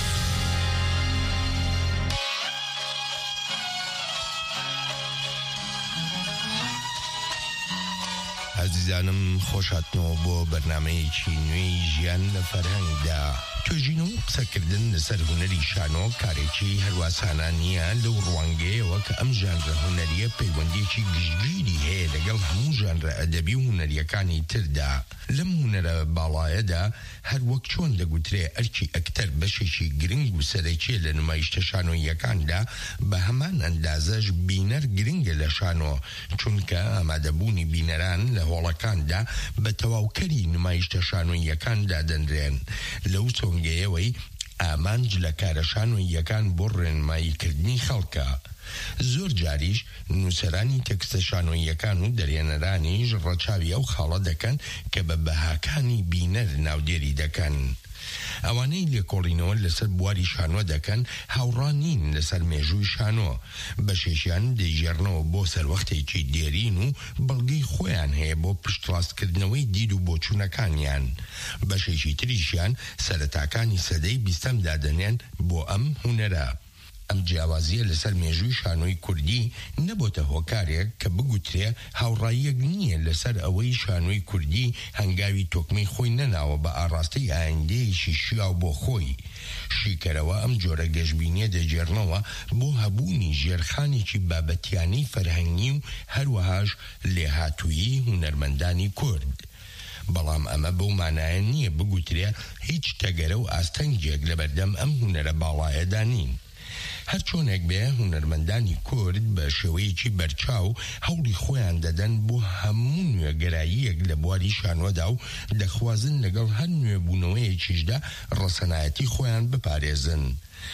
عزیزانم خۆشهاتنەوە بۆ بەرنامەیەکی نوێی ژیان لە فەرهەنگدا. توێژین و قسەکردن لەسەر هونەری شانۆ کارێکی هەرواسانە نییە لەو ڕوانگەیەوە کە ئەم ژانرە هونەریە پەیوەندێکی گشتگیری هەیە لەگەڵ هەموو ژانرە ئەدەبی و هونەریەکانی تردا. لەم هونەرە باڵایەدا هەر وەک چۆن دەگوترێ ئەرکی ئەکتەر بەشێکی گرنگ و سەرەکیە لە نمایشتە شانۆییەکاندا، بە هەمان ئەندازەش بینەر گرنگە لە شانۆ، چونکە ئامادەبوونی بینەران لە هۆڵەکاندا بە تەواوکەری نمایشتە شانۆییەکاندا دەنرێن. لەو چۆنگەیەوەی ئامانج لە کارە شانۆییەکان بۆ ڕێنماییکردنی خەڵکە. زۆر جاریش نووسەرانی تەکستە شانۆییەکان و دەرێنەرانیش ڕەچاوی ئەو خاڵە دەکەن کە بە بەهاکانی بینەر ناودێری دەکەن. ئەوانەی لێکۆڵینەوە لەسەر بواری شانۆ دەکەن هاوڕانین لەسەر مێژووی شانۆ، بەشێشیان دەیژێڕنەوە بۆ سەروەختێکی دێرین و بەڵگەی خۆیان هەیە بۆ پشتڕاستکردنەوەی دید و بۆچوونەکانیان. بەشێکی تریشیان سەرەتاکانی سەدەی بیستەم دادەنێن بۆ ئەم هونەرە. ئەم جیاوازیە لەسەر مێژووی شانۆی کوردی نەبۆتە هۆکارێک کە بگوترێ هاوڕاییەک نییە لەسەر ئەوەی شانۆی کوردی هەنگاوی تۆکمەی خۆی نەناوە بە ئاڕاستەی ئایندەیەکی شیاو بۆ خۆی. شیکەرەوە ئەم جۆرە گەشبینیە دەجێڕنەوە بۆ هەبوونی ژێرخانێکی بابەتیانەی فەرهەنگی و هەروەهاش لێهاتوویی هونەرمەندانی کورد. بەڵام ئەمە بەو مانایە نییە بگوترێ هیچ تەگەرە و ئاستەنگێک لە بەردەم ئەم هونەرە باڵایەدا نین. هەر چۆنێک بێ هونەرمەندانی کورد بە شێوەیەکی بەرچاو هەوڵی خۆیان دەدەن بۆ هەموو نوێگەراییەک لە بواری شانۆدا و دەخوازن لەگەڵ هەر نوێبوونەوەیەکیشدا ڕەسەنایەتی خۆیان بپارێزن.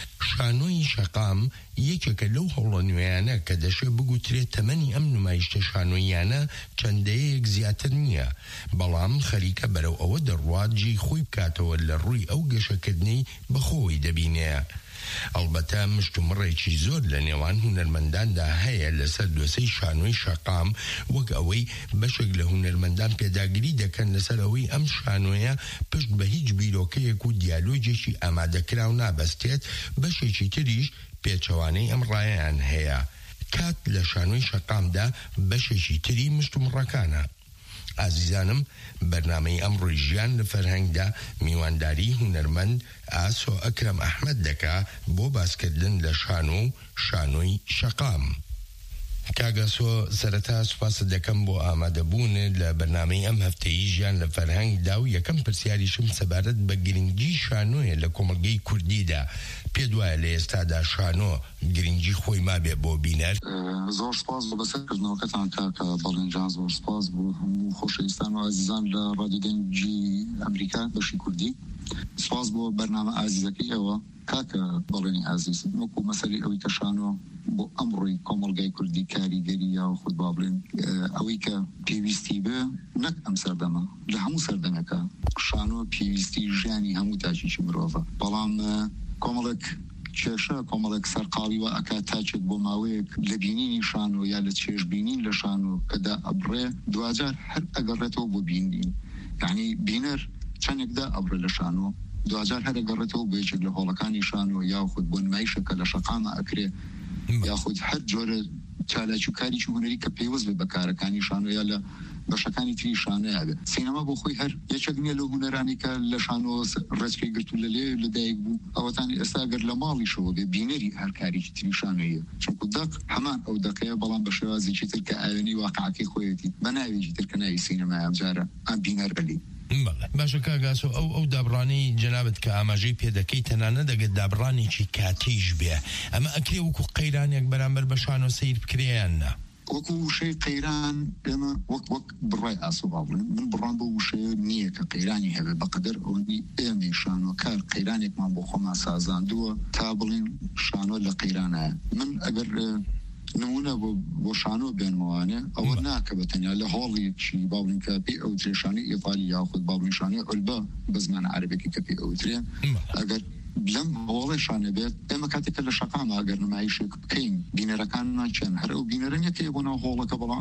شانۆی شەقام یەکێکە لەو هەوڵە نوێیانە کە دەشێ بگوترێت تەمەنی ئەم نمایشتە شانۆییانە چەندەیەک زیاتر نییە، بەڵام خەریکە بەرەو ئەوە دەڕوات جێی خۆی بکاتەوە لە ڕووی ئەو گەشەکردنەی بەخۆی دەبینێ. ئەلبەتە مشتومڕێکی زۆر لە نێوان هونەرمەنداندا هەیە لەسەر دۆسەی شانۆی شەقام، وەک ئەوەی بەشێک لە هونەرمەندان پێداگیری دەکەن لەسەر ئەوەی ئەم شانۆیە پشت بە هیچ بیرۆکەیەک و دیالۆجێکی ئامادەکراو نابەستێت، بەشێکی تریش پێچەوانەی ئەم ڕایەیان هەیە. کات لە شانۆی شەقامدا بەشێکی تری مشتومڕەکانە. ئازیزانم، بەرنامەی ئەمڕۆی ژیان لە فەرهەنگدا میوانداری هونەرمەند ئاسۆ ئەکرەم ئەحمەد دەکا بۆ باسکردن لە شانۆ و شانۆی شەقام. کاگەسۆ، سەرەتا سوپاس دەکەم بۆ ئامادەبوون لە بەرنامەی ئەم هەفتەیی ژیان لە فەرهەنگدا و یەکەم پرسیاریشم سەبارەت بە گرنگی شانۆیە لە کۆمەلگەی کوردیدا. پێت وایە لە ئێستادا شانۆ گرنگی خۆی مابێ بۆ بینەر؟ زۆر سپاس بۆ بەسەرکردنەوەکەتان کاکە بەڵێنجان، زۆر سپاس بۆ هەموو خۆشەویستان و عزیزان لە ڕادیۆ دەنگی ئەمریکا بەشی کوردی. سپاس بۆ بەرنامە ئازیزەکەی ئێوە کاکە بەڵێنی ئازیز. وەکو مەسەری ئەوەی کە شانۆ بۆ ئەمڕۆی کۆمەلگای کوردی کاریگەری یا خود با بڵێن ئەوەی کە پێویستی بێ نەک ئەم سەردەمە، لە هەموو سەردەمەکە شانۆ پێویستی ژیانی هەموو تاچێکی مرۆڤە. بەڵام کۆمەڵێک کێشە، کۆمەڵێک سەرقاڵیوە ئەکات تاچێت بۆ ماوەیەک لە بینینی شانۆ یا لە چێژبینین لە شانۆ کەدا ئەبڕێ دوجار هەر ئەگەڕێتەوە بۆ بینین. یعنی بینەر چەندێکدا ئەبڕێ لە شانۆ، دوجار هەر ئەگەڕێتەوە بێچێک لە هۆڵەکانی شانۆ یا خود بۆ نمایشەکە لە شەقامە ئەکرێ، یاخود هەر جۆرە چالاکی و کاریی هونەری کە پێوەست بێ بەکارەکانی شانۆ یا لە بەشەکانی تری شانۆیە بێت. سینەما بۆ خۆی هەر یەکێک نیە لە هونەرانی کە لە شانۆ ڕێچکەی گرت و لە لێ لەدایک بوو ئەوەتانی ئێستا گەر لە ماڵیشەوە بێ بینەری هەر کارێکی تری شانۆیە، چونکو دەق هەمان ئەو دەقەیە بەڵام بە شێوازێکی تر کە ئاوێنەی واقعەکەی خۆیەتی بە ناوێکی تر کە ناوی سینەمای ئەم جارە ئەم بینەرگەلی. باشە کاگاسۆ ئەو ئەو دابڕانی جەنابەت کە ئاماژەی پێدەکەی تەنانە دەگەت دابڕانێکی کاتیش بێ، ئەمە ئەکرێ وەکو قەیرانێک بەرامبەر بە شانۆ سەیر بکرێیان نا؟ وەکو وشەی قەیران ئێمە وەک وەک بڕای ئاسۆبا بڵێن من بڕان بۆ وشەیە نییە کە قەیرانی هەبێ بەقەدەر ئەوەی ئێمەی شانۆکار قەیرانێکمان بۆ خۆمان سازاندووە تا بڵین شانۆ لە قەیرانایە. من ئەگەر نمونە بۆ بۆ شانۆ بێنمەوانێ ئەوە ناکە بە تەنیا لە هۆڵێکی باڵین کە پێی ئەو درێژانی ئیتالی یاخود باڵینشانی ئەلبا بە زمانە عەرەبێکی کە پێی ئەوترێن ئەگەر لەم هۆڵێشانە بێت ئێمە کاتێکە لە شەقام ئەگەر نمایشێک بکەین بینەرەکانمان چەند هەر ئەو بینەرەنیەکە بۆ ناو هۆڵەکە بەڵام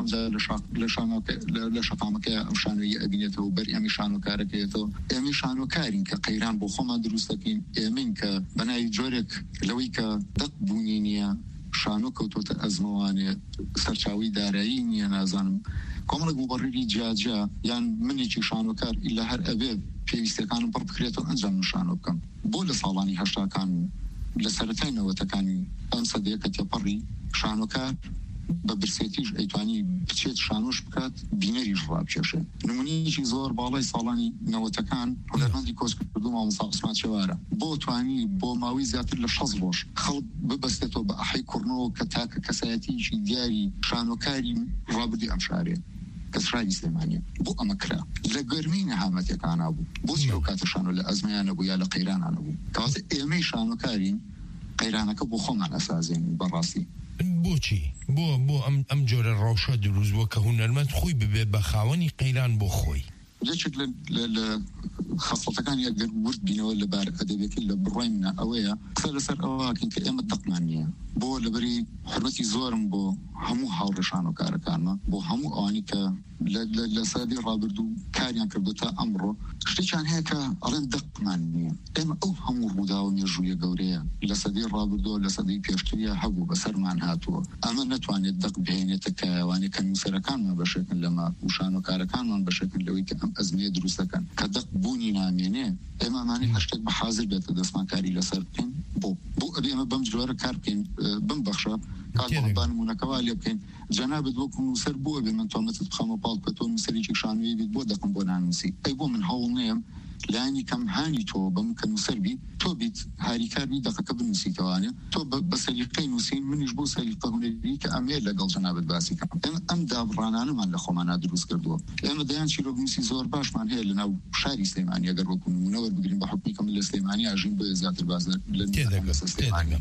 لە شەقامەکە ئەو شانۆیی ئەبینێتەوە بەر ئێمەی شانۆکارەکەیێتەوە ئێمەی شانۆکارین کە قەیران بۆ خۆمان دروست دەکەین ئێمەین کە بەناوی جۆرێک لەوەی کە دەق بوونی نییە شانۆ کەوتۆتە ئەزمەوانێ سەرچاوی دارایی نییە نازانم کۆمەڵێک مبەڕێری جیاجا یان منێکی شانۆکار ئیلا هەر ئەبێ پێویستەکانم پڕ بکرێتەوە ئەنجام من شانۆ بکەم. بۆ لە ساڵانی هەشتاکان لە سەرەتای نەوەتەکانی ئەم سەدەیە کە تێپەڕی شانۆکار بە برسێتیش ئەیتوانی بچێت شانۆش بکات بینەریش ڕابکێشێ. نمونەیەکی زۆر باڵای ساڵانی نەوەتەکان هونەرمەندی کۆچکردو مامۆستا عوسمان چێوارە بۆ توانی بۆ ماوەی زیاتر لە شەش ڕۆژ خەڵک ببەستێتەوە بە ئەحەی کوڕنەوە کە تاکە کەسایەتیشی دیاری شانۆکاری ڕابردی ئەم شارێ کەسرای سلێمانیە بۆ ئەمە کرا لە گەرمی نەهامەتێکانە بوو بۆچی ئەو کاتە شانۆ لە ئەزمەیانە بوو یا لە قەیرانانە بوو کەواتە ئێمەی شانۆکارین قەیرانەکە بۆ خۆمان ئەسازێنین بەڕاستی. بۆچی بۆ بۆ ئەم ئەم جۆرە ڕەوشە دروست بووە کە هونەرمەند خۆی ببێ بە خاوەنی قەیران بۆ خۆی؟ یەکێک لە خەسڵەتەکانی ئەگەر ورد بینەوە لەبار ئەدەبێتی لە بڕای منە ئەوەیە قسە لەسەر ئەوواکەین کە ئێمە دەقمان نییە بۆ لەبەری حرمەتی زۆرم بۆ هەموو هاوڕێشان و کارەکانمە بۆ هەموو ئەوانی کە لە سەدەی ڕابردوو کاریان کردو تا ئەمڕۆ شتێکیان هەیە کە ئەڵێن دەقمان نییە. ئێمە ئەو هەموو ڕوودا و مێژوویە گەورەیە لە سەدەی ڕابردووە لە سەدەی پێشتریە هەبوو بەسەرمان هاتووە ئەمە نەتوانێت دەق بهێنێتە کەوانێک کە نووسەرەکانمان بەشێکن لەما و شانۆکارەکانمان بەشێکن لەوەی کە ئەم ئەزمەیە دروستەکەن کە دەق بوونی نامێنێ ئێمەمانی هەشتێک بە حازر بێتە دەستمانکاری لەسەر بکەین بۆ بۆ ئەبێ ئێمە بەم جۆرە کار بکەین بم بەخشە کاربانمونەکەوا لێ بکەین جەنابەت وەکو نووسەر بووە بێ من تۆمەتت بخەمە پاڵ کە تۆ نووسەرێکی شانۆیی بیت بۆ دەقم بۆ نانووسی ئەی بۆ من هەوڵ نێم لانی کەم هانی تۆ بەم کە نووسەر بیت تۆ بیت هاریکاری دەقەکە بنووسیتەوانێ تۆ بە سەلیقەی نووسین منیش بۆ سەلیقە هونەری کە ئەمێ لەگەڵ جەنابەت باسی کەم ئەم دابڕانانەمان لە خۆمانە دروست کردووە. ئێمە دەیان چیرۆکنووسی زۆر باشمان هەیە لەناو شاری سلێمانی ئەگەر وەکو نمونە وەربگرین بە حکمی کەم لە سلێمانی ئاژین بۆ زیاتر باز لە سلێمانی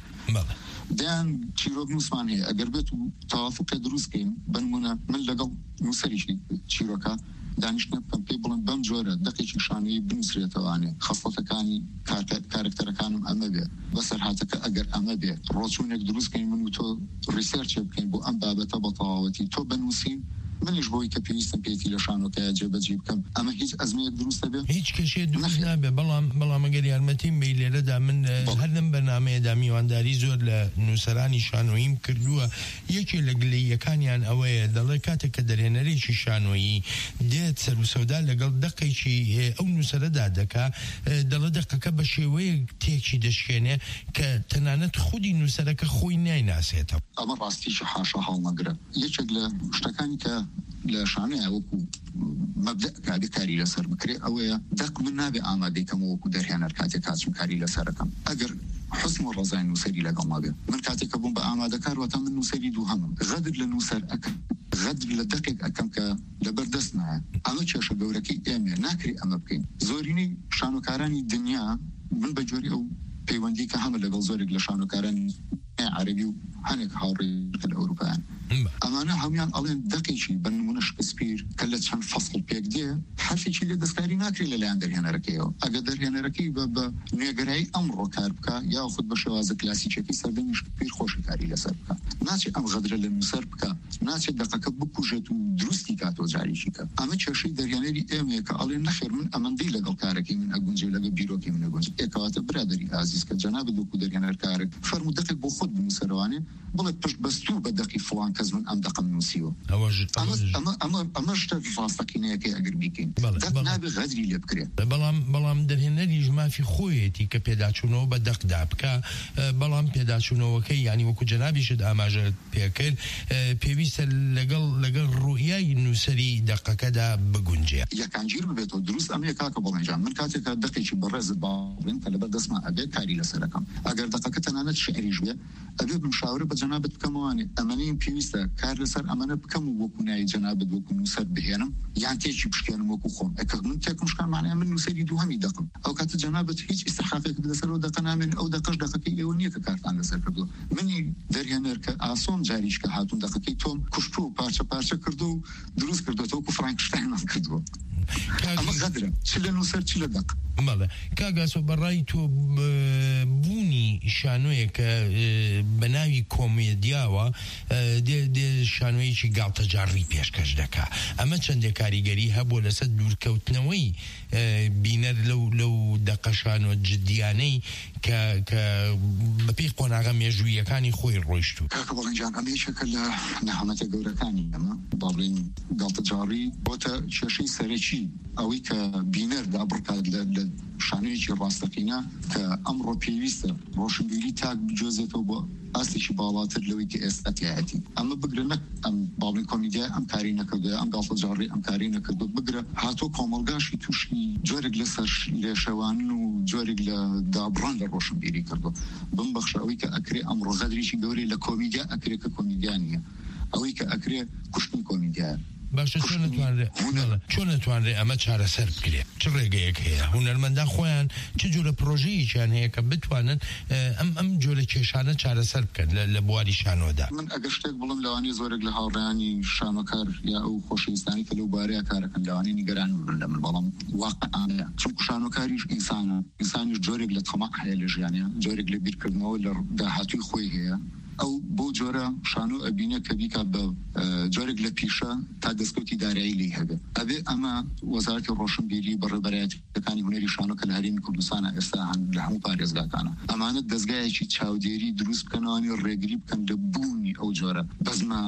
دەیان چیرۆکنووسمان هەیە ئەگەر بێت و تەوافقێ دروستکەین بنمونە من لەگەڵ نووسەریشی چیرۆکە دانیشتە بکەم پێی بڵم بەم جۆرە دەقێکی شانۆیی بنووسرێتەوانێ خەسڵەتەکانی کارکتەرەکانم ئەمە بێ بەسەر هاتەکە ئەگەر ئەمە بێ ڕۆچوونێک دروستکەین من و تۆ ریسێرچێ بکەین بۆ ئەم بابەتە بە تەواوەتی تۆ بنووسین منیش بۆی کە پێویستم پێێتی لە شانۆکەیە جێبەجێ بکەم ئەمە هیچ ئەزمەیەک دروستە بێ هیچ کەشێ دروست نابێ بەڵام بەڵام ئەگەر یارمەتیم بە لێرەدا من هەر لەم بەرنامەیەدا میوانداری زۆر لە نووسەرانی شانۆییم کردووە یەکێ لە گلەییەکانیان ئەوەیە دەڵێ کاتێک کە دەرهێنەرێکی شانۆیی دێت سەر و سەودا لەگەڵ دەقێکی ئەو نووسەرەدا دەکا دەڵێ دەقەکە بە شێوەیە تێکی دەشکێنێ کە تەنانەت خودی نووسەرەکە خۆی نایناسێتەوە. ئەمە ڕاستیشە حاشا هەڵمەگرە یەکێک لە شتەکانی کە لە شانەیە وەکو مەبدە کابێ کاری لەسەر بکرێ ئەوەیە دەق من نابێ ئامادەیکەم وەکو دەرهێنەر کاتێک کاتچم کاری لەسەرەکەم ئەگەر حسن و ڕەزای نووسەری لەگەڵ مابێ من کاتێککە بووم بە ئامادەکار وەتە من نووسەری دوو هەمم غەدر لە نووسەر ئەەکەم غەدر لە دەقێک ئەەکەم کە لەبەردەست نایە ئەمە کێشە گەورەکەی ئێمێ ناکری ئەمە بکەین. زۆرینەی شانۆکارانی دنیا من بە جۆری ئەو پەیوەندی کە هەمە لەگەڵ زۆرێک لە شانۆکارانی عربی و هەنێک هاوڕێ لە ئەوروپایان ئەمانە هەمویان ئەڵێن دەقێکی بە نمونە شکسپیر کە لە چەند فەسڵ پێک دێ حرفێکی لێ دەستکاری ناکرێت لەلایەن دەرهێنەرەکەیەوە ئەگە دەرهێنەرەکەی بە بە نوێگەرایی ئەمڕۆ کار بکە یاخود بە شێوازە کلاسیکێکی سەردەمی شکسپیر خۆشیکاری لەسەر بکە ناچێت ئەم غەدرە لە نووسەر بکە ناچێت دەقەکە بکوژێت و دروستی کاتەوە جاریشی کە ئەمە کێشەی دەرهێنەری ئێمەیە کە ئەڵێن نەخێر من ئەمەندەی لەگەڵ کارەکەی من ئەگونجێ لەگە بیرۆکی من ئەگونج ئێکەواتە برادەری ئازیز کە جەنابەت وەکو دەرهێنەر کارێک فەرموو دەقێک بۆ خۆت بنووسەرەوانێ بڵێ پشت بەستوو بە دەقی فڵان کەس من ئەم دەقم نووسیوە ئەمە شتە ڕاستەقینەیەکەی ئەگەر بیکەین دەق نابێ غەدری لێ بکرێت بەڵام بەڵام دەرهێنەریش مافی خۆیەتی کە پێداچوونەوە بە دەقدا بکە بەڵام پێداچوونەوەکەی یانی وەکو جەنابیشت ئاماژە پێکرد پێویستە لەگەڵ لەگەڵ ڕوئیای نووسەری دەقەکەدا بگونجێ یەکانگیر ببێتەوە دروست ئەمە کاکە بەڵێنجان من کاتێکە دەقێکی بەڕێزت باڵێن کە لەبەر دەستمان ئەبێ کاری لەسەرەکەم ئەگەر دەقەکە تەنانەت شعریش بێ ئەبێ بمشاورە بە جەنابەت بکەمەوانێ ئەمەنەی پێویستە کار لەسەر ئەمەنە بکەم و وەکو نای جەنابەت وەکو نووسەر بهێنم یان تێکی بشکێنم وەکو خۆم ئەکە من تێکم شکان معنەیە من نووسەری دووهەمی دەقم ئەو کاتە جەنابەت هیچ ئیستحقاقێک لەسەرەوە دەقە نامێن ئەو دەقەش دەقەکەی ئێوە نییە کە کارتان لەسەر کردووە منی دەرهێنەر کە ئاسۆم جاریش کە هاتوون دەقەکەی تۆم کوشتو و پارچە پارچە کردو و دروست کردوەوە وەکو فرانکشتاین کردووە ئەمە غەدرە چ لە نووسەر چ لە دەق مەڵێ کاگاسۆ بەڕای تۆ بوونی شانۆیە کە بە ناوی کۆمێدیاوە دێ شانۆیەکی گاڵتەجاڕی پێشکەش دەکا ئەمە چەندێک کاریگەری هەبوو لەسەر دوورکەوتنەوەی بینەر لەو لەو دەقەشانۆ جدیانەی کە بەپێی قۆناغە مێژوویەکانی خۆی ڕۆیشتوو کاکە بەڵێنجان ئەمە یەکێکە لە نەهامەتە گەورەکانی ئەمە باڵێن گاڵتەجاڕی بۆتە کێشەی سەرەکی ئەوەی کە بینەر دابڕکات لە شانۆیەکی ڕاستەقینە کە ئەمڕۆ پێویستە ڕۆشنبیری تاک بجۆزێتەوە بۆ ئاستێکی باڵاتر لەوەی کە ئێستا تایەتی ئەمە بگرە نەک ئەم باڵێن کۆمیدیای ئەم کاری نەکردووە ئەم گاڵتەجاڕی ئەم کاری نەکردو بگرە هاتۆ کۆمەڵگاشی تووشی جۆرێک لەسەر لێشەوانن و جۆرێک لە دابڕان لە ڕۆشنبیری کردو بمبەخشە ئەوەی کە ئەکرێ ئەمڕۆ غەدریکی گەورەی لە کۆمیدیا ئەکرێ کە کۆمیدیا نییە ئەوەی کە ئەکرێ کوشتنی کۆمیدیایە باشە چۆن نتوانرێ ئەمە چارەسەر بکرێت چ ڕێگەیەک هەیە هونەرمەندان خۆیان چ جۆرە پرۆژەیەکیان هەیە کە بتوانن ئەم ئەم جۆرە کێشانە چارەسەر بکەن لە بواری شانۆدا من ئەگەر شتێک بڵم لەوانی زۆرێک لە هاوڕێیانی شانۆکار یا ئەو خۆشەویستانی کە لەو بارەیە کارەکەن لەوانی نیگەران بن لە من بەڵام واقعانەیە چونکو شانۆکاریش ئینسانە ئینسانیش جۆرێک لە تەماع هەیە لە ژیانیان جۆرێک لە بیرکردنەوە لە داهاتووی خۆی هەیە ئەو بۆ جۆرە شانۆ ئەبینە کە بیکە بە جۆرێک لە پیشە تا دەستکەوتی دارایی لی هەبێ ئەبێ ئەمە وەزارەتی ڕۆشنبیری بەڕێبەرایەتەکانی هونەری شانۆ کە لە هەرێمی کوردستانە ئێستا هەن لە هەموو پارێزگاکانە ئەمانە دەستگایەکی چاودێری دروست بکەنەوەی ڕێگری بکەن لە بوونی ئەو جۆرە بەزمە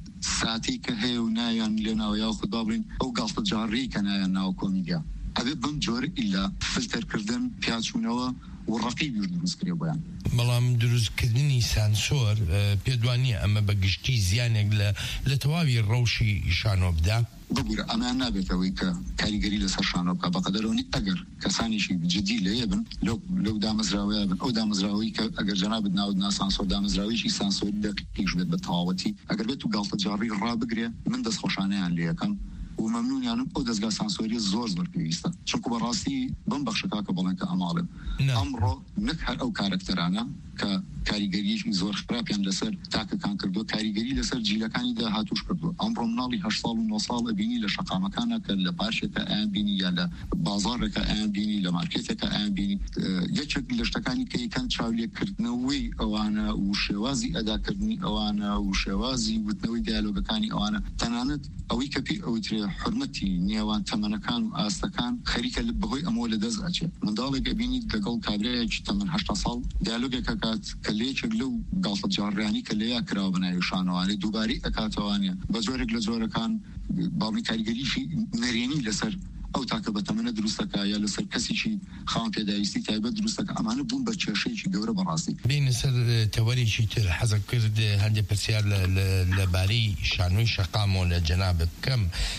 ساتی کە هەیە و نایان لێ ناوە یا خوددا بڵین ئەو گاڵتەجاڕی کە نایان ناو کۆمیدیا ئەبێ بم جۆرە ئیلا فلتەرکردن پیاچوونەوە و ڕقیبی دروست کرێ بۆیان بەڵام دروستکردنی سانسۆر پێدوانیە ئەمە بە گشتی زیانێک لە تەواوی ڕەوشی شانۆ بدا ببوورە ئەمان نابێتەوەی کە کاریگەری لەسەر شانۆ بکە بەقەدەرەوەی ئەگەر کەسانیشی جدی لەیە بن لەو دامەزراوەیە بن ئەو دامەزراوەی کە ئەگەر جەنابەت ناود ناسانسۆر دامەزراویشی سانسۆری دەقیقیش بێت بە تەواوەتی ئەگەر بێت و گاڵتەجاڕی ڕابگرێ من دەستخۆشانەیان لێ یەکەم و مەمنونیانم ئەو دەستگا سانسۆری زۆر زۆر پێویستە چونکو بەڕاستی بم بەخشەکە کە بڵێن کە ئەماڵێن ئەمڕۆ نەک هەر ئەو کارکتەرانە کە کاریگەریشی زۆر خراپیان لەسەر تاکەکان کردو کاریگەری لەسەر جیلەکانی داهاتووش کردو ئەمڕۆ مناڵی هەشت ساڵ و نۆ ساڵ ئەبینی لە شەقامەکانە کە لە پاشێکە ئەیان بینی یا لە بازاڕێکە ئەیان بینی لە مارکێتێکە ئەیان بینی یەکێک لە شتەکانی کە یەکەن چاولێکردنەوەی ئەوانە و شێوازی ئەداکردنی ئەوانە و شێوازی وتنەوەی دیالۆگەکانی ئەوانە تەنانەت ئەوەی کە پێی ئەوترێ حرمەتی نێوان تەمەنەکان و ئاستەکان خەریکە بەهۆی ئەمەوە لە دەست ئەچێت منداڵێک ئەبینی لەگەڵ کابرایەکی تەمەن هەشت ساڵ دیالۆگێکە کات کە لێچێک لەو گاڵتەجاڕیانی کە لێیا کراوە بەناوی شانۆوانەی دووبارەی ئەکاتەوانە بە جۆرێک لە جۆرەکان باڵی کاریگەریشی نەرێنی لەسەر ئەو تاکە بە تەمەنە دروستەکە یا لەسەر کەسێکی خاوەن پێداویستی تایبەت دروستەکە ئەمانە بوون بە کێشەیەکی گەورە بەڕاستی بینە سەر تەوەرێکی تر حەزە کرد هەندێک پرسیار لەبارەی شانۆی شەقامەوە لە جەنابەت بکەم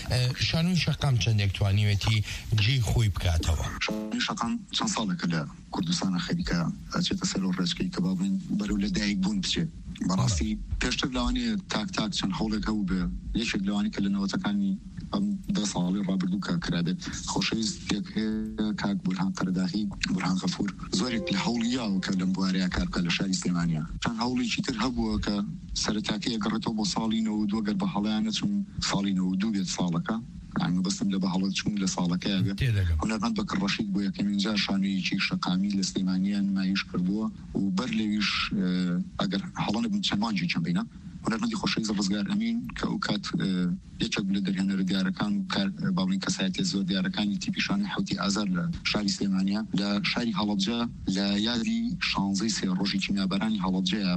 شانۆی شەقام چەندێک توانیوێتی جێی خۆی بکاتەوە شانۆی شەقام چەند ساڵێکە لە کوردستانە خەریکە ئەچێتە سەر ئەو ڕێچکەی کە باڵێن بەرەو لە دایک بوون بچێت بەڕاستی پێشتر لەوانەیە تاک تاک چەند هەوڵێک هەبوو بێ یەکێک لەوانی کە لە نەوەتەکانی ئەم دە ساڵی ڕابردوو کە کرابێت خۆشەویستێک هەیە کاک بورهان قەرداغی بورهان غەفور زۆرێک لە هەوڵیاوە کە لەم بوارەیە کار بکات لە شاری سلێمانیا چەند هەوڵێکی تر هەبووە کە سەرەتاکەیە گەڕێتەوە بۆ ساڵی نەوە دووە گەر بە هەڵەیانە چون ساڵی نەوە دوو بێت ساڵەکە يعني بستم لە بەهەڵە چون لە ساڵەکە هونەرمەند بە کڕەشید بۆ یەکەمین جار شانۆیەکی شەقامی لە سلێمانیا نمایش کردووە و بەر لەویش ئەگەر هەڵەنە بن چەند مانجی چەند بینە هونەرمەندی خۆشەویست ڕزگار ئەمین کە ئەو کات یەکێک لە دەرهێنەرە دیارەکان و باڵین کەسایەتی زۆر دیارەکانی تیپی شانۆی حوتی ئازار لە شاری سلێمانیا لە شاری هەڵەبجە لە یادی شانزەی سێ ڕۆژی کیمیابەرانی هەڵەبجەیە بوو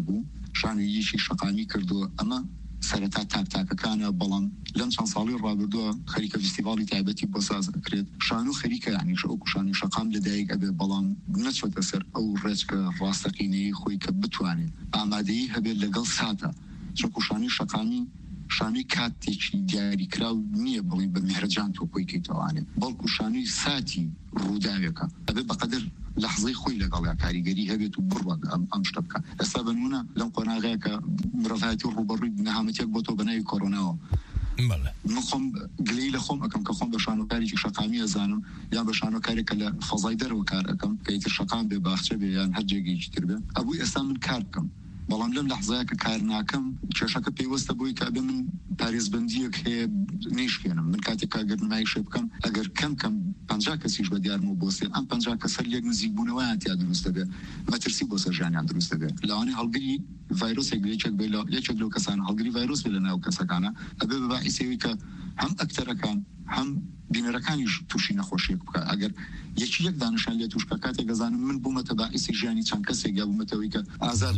شانوییشی شەقامی کردووە ئەمە سەرەتا تاکتاکەکانە بەڵام لەم چەند ساڵی ڕابردووە خەریکە فستیڤاڵی تایبەتی بۆ ساز دەکرێت شانو خەریکە یعنیش ئەو شانوی شەقام لەدایک ئەبێ بەڵام نەچۆتە سەر ئەو ڕێچکە ڕاستەقینەی خۆی کە بتوانێت ئامادەیی هەبێت لەگەڵ ساتە چونکە شانوی شەقامی شانوی کاتێکی دیاریکراو نییە بڵێ بە میهرەجان تۆ خۆی کەیتەوانێت بەڵکو شانوی ساتی ڕووداوێکە ئەبێ بەقەدر لحظەی خۆی لەگەڵ کاریگەری هەبێت و بڕوەک ئەم شتە بکە ئێستا بنمونە لەم قۆناغەیە کە مرۆڤایەتی ڕوبەڕووی نەهامەتێک بۆ تۆ بەناوی کۆڕۆناوە من خۆم گلەی لە خۆم ئەەکەم کە خۆم بە شانۆکارێکی شەقامی ئەزانم یان بە شانۆکارێکە لە فەزای دەرەوە کار ئەەکەم کە ئیتر شەقام بێ باخچە بێ یان هەر جێگەیەکی تر بێ ئەبووی ئێستا من کار بکەم بەڵام لەم لەحظەیە کە کار ناکەم کێشەکە پێیوەستە بووی کە ئەبێ من پارێزبەندیەک هەیە نەیشکێنم من کاتێک کاگەرنمایشێ بکەم ئەگەر کەم کەم پەنجا کەسیش بە دیارمە بۆسێ ئەم پەنجا کەسەر یەک نزیک بوونەوەیان تیا دروست دەبێ مەترسی بۆ سەر ژیانیان دروست دەبێ لەوانەیە هەڵگری ڤایرۆسێک لێچێک بێ لە یەکێک لەو کەسانە هەڵگری ڤایرۆس بێ لە ناو کەسەکانە ئەبێ بە باعیسەوەی کە هەم ئەکتەرەکان هەم بینەرەکانیش تووشی نەخۆشیەک بکە ئەگەر یەکی یەک دانیشان لێ تووشکە کاتێک گەزانم من بوومەتە باعیسی ژیانی چەند کەسێک یا بوومەتەوەی کە ئازار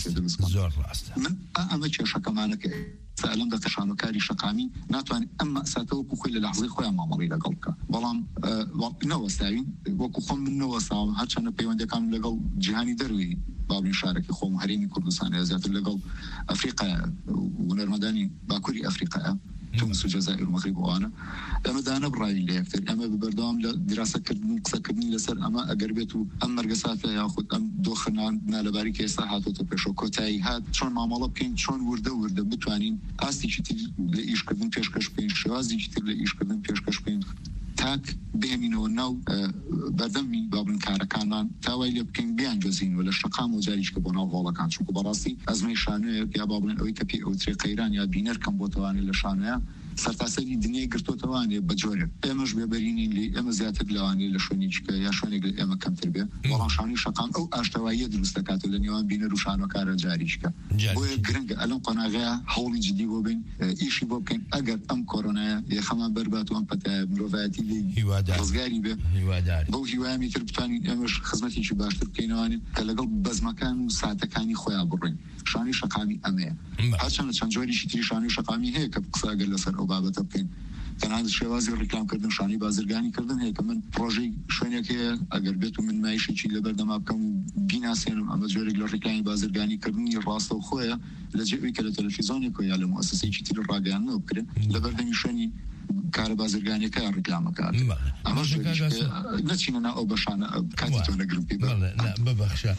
من ئەمە کێشەکەمانەکە سەلم دەکە شانۆکاری شەقامی ناتوانێت ئەم مەساتەوە وەکو خۆی لە لەحظەی خۆیان مامەڵی لەگەڵ بکە بەڵام نەوەستاوین وەکو خۆم من نەوەستاوم هەرچەندە پەیوەندەکان لەگەڵ جیهانی دەروی باڵین شارێکی خۆم هەرێمی کوردستان زیاتر لەگەڵ ئەفریقا و نەرمەدانی باکووری ئەفریقا تونس و جەزائیر و مەغریب وانە ئەمە دانە بڕاوین لە یەکتر ئەمە ببەردەوام لە دیراسەکردن قسەکردنی لەسەر ئەمە ئەگەر بێت و ئەم مەرگەساتە یاخود ئەم دۆخنان نالەباری کە ئێستا هاتۆتە پێشەوە کۆتایی هات چۆن مامەڵە بکەین چۆن وردە وردە بتوانین ئاستێکی تر لە ئیشکردن پێشکەش بکەین شێوازێکی تر لە ئیشکردن پێشکەش بکەین تاک بێمینەوە ناو بەردەمی بابن کارەکانمان تاوای لێ بکەین بیان جۆزین و لە شەقام و جاریشکە بۆ ناو هۆڵەکان چونکە بەڕاستی ئەزمەی شانوێک یا بابڵێن ئەوەی کە پێ ئەوترێ قەیران یا بینەر کەم بۆتەوانێت لە شانوەیە سەرتاسەری دنیای گرتوتەوانێ بە جۆرێک ئێمەش بێبەرینی لێ ئێمە زیاتر لەوانێ لە شوێنێککە یا شوێنێک لە ئێمە کەمتر بێ بەڵام شانوی شەقام ئەو ئاشتەواییە دروست دەکات لە نێوان بینەر و شانۆکارە جاریشکە بۆیە گرنگە ئەلەم قۆناغەیە هەوڵی جدی بۆ بین ئیشی بۆ بکەین ئەگەر ئەم کۆرۆنایە یەخەمان بەربات و ئەم پەتایە مرۆڤایەتی لێ ڕزگاری بێ بەو هیوایەمی تر بتوانین ئێمەش خزمەتێکی باشتر بکەینەوانێ کە لەگەڵ بەزمەکان و ساتەکانی خۆیان بڕین شانی شەقامی ئەمەیە هەرچەندە چەند جۆریشی تری شانی شەقامی هەیە کە قسەگەر لەسەر ئەو بابەتە بکەین تەنها شێوازی ڕیکلامکردن شانی بازرگانی کردن هەیە کە من پرۆژەی شوێنێک هەیە ئەگەر بێت و من مایشێکی لەبەردەما بکەم و بیناسێنم ئەمە جۆرێک لە ڕیکلامی بازرگانی کردنی ڕاستە و خۆیە لە جێوەی کە لە تەلەڤیزۆنێک یا لە موسسەیەکی تر ڕاگەیانەوە بکرێن لەبەردەمی شوێنی کارە بازرگانیەکە ڕیکلامەکات ئەمە نەچینە ئەو بەشانە کاتی تۆ نەگرم پێ ببەخشە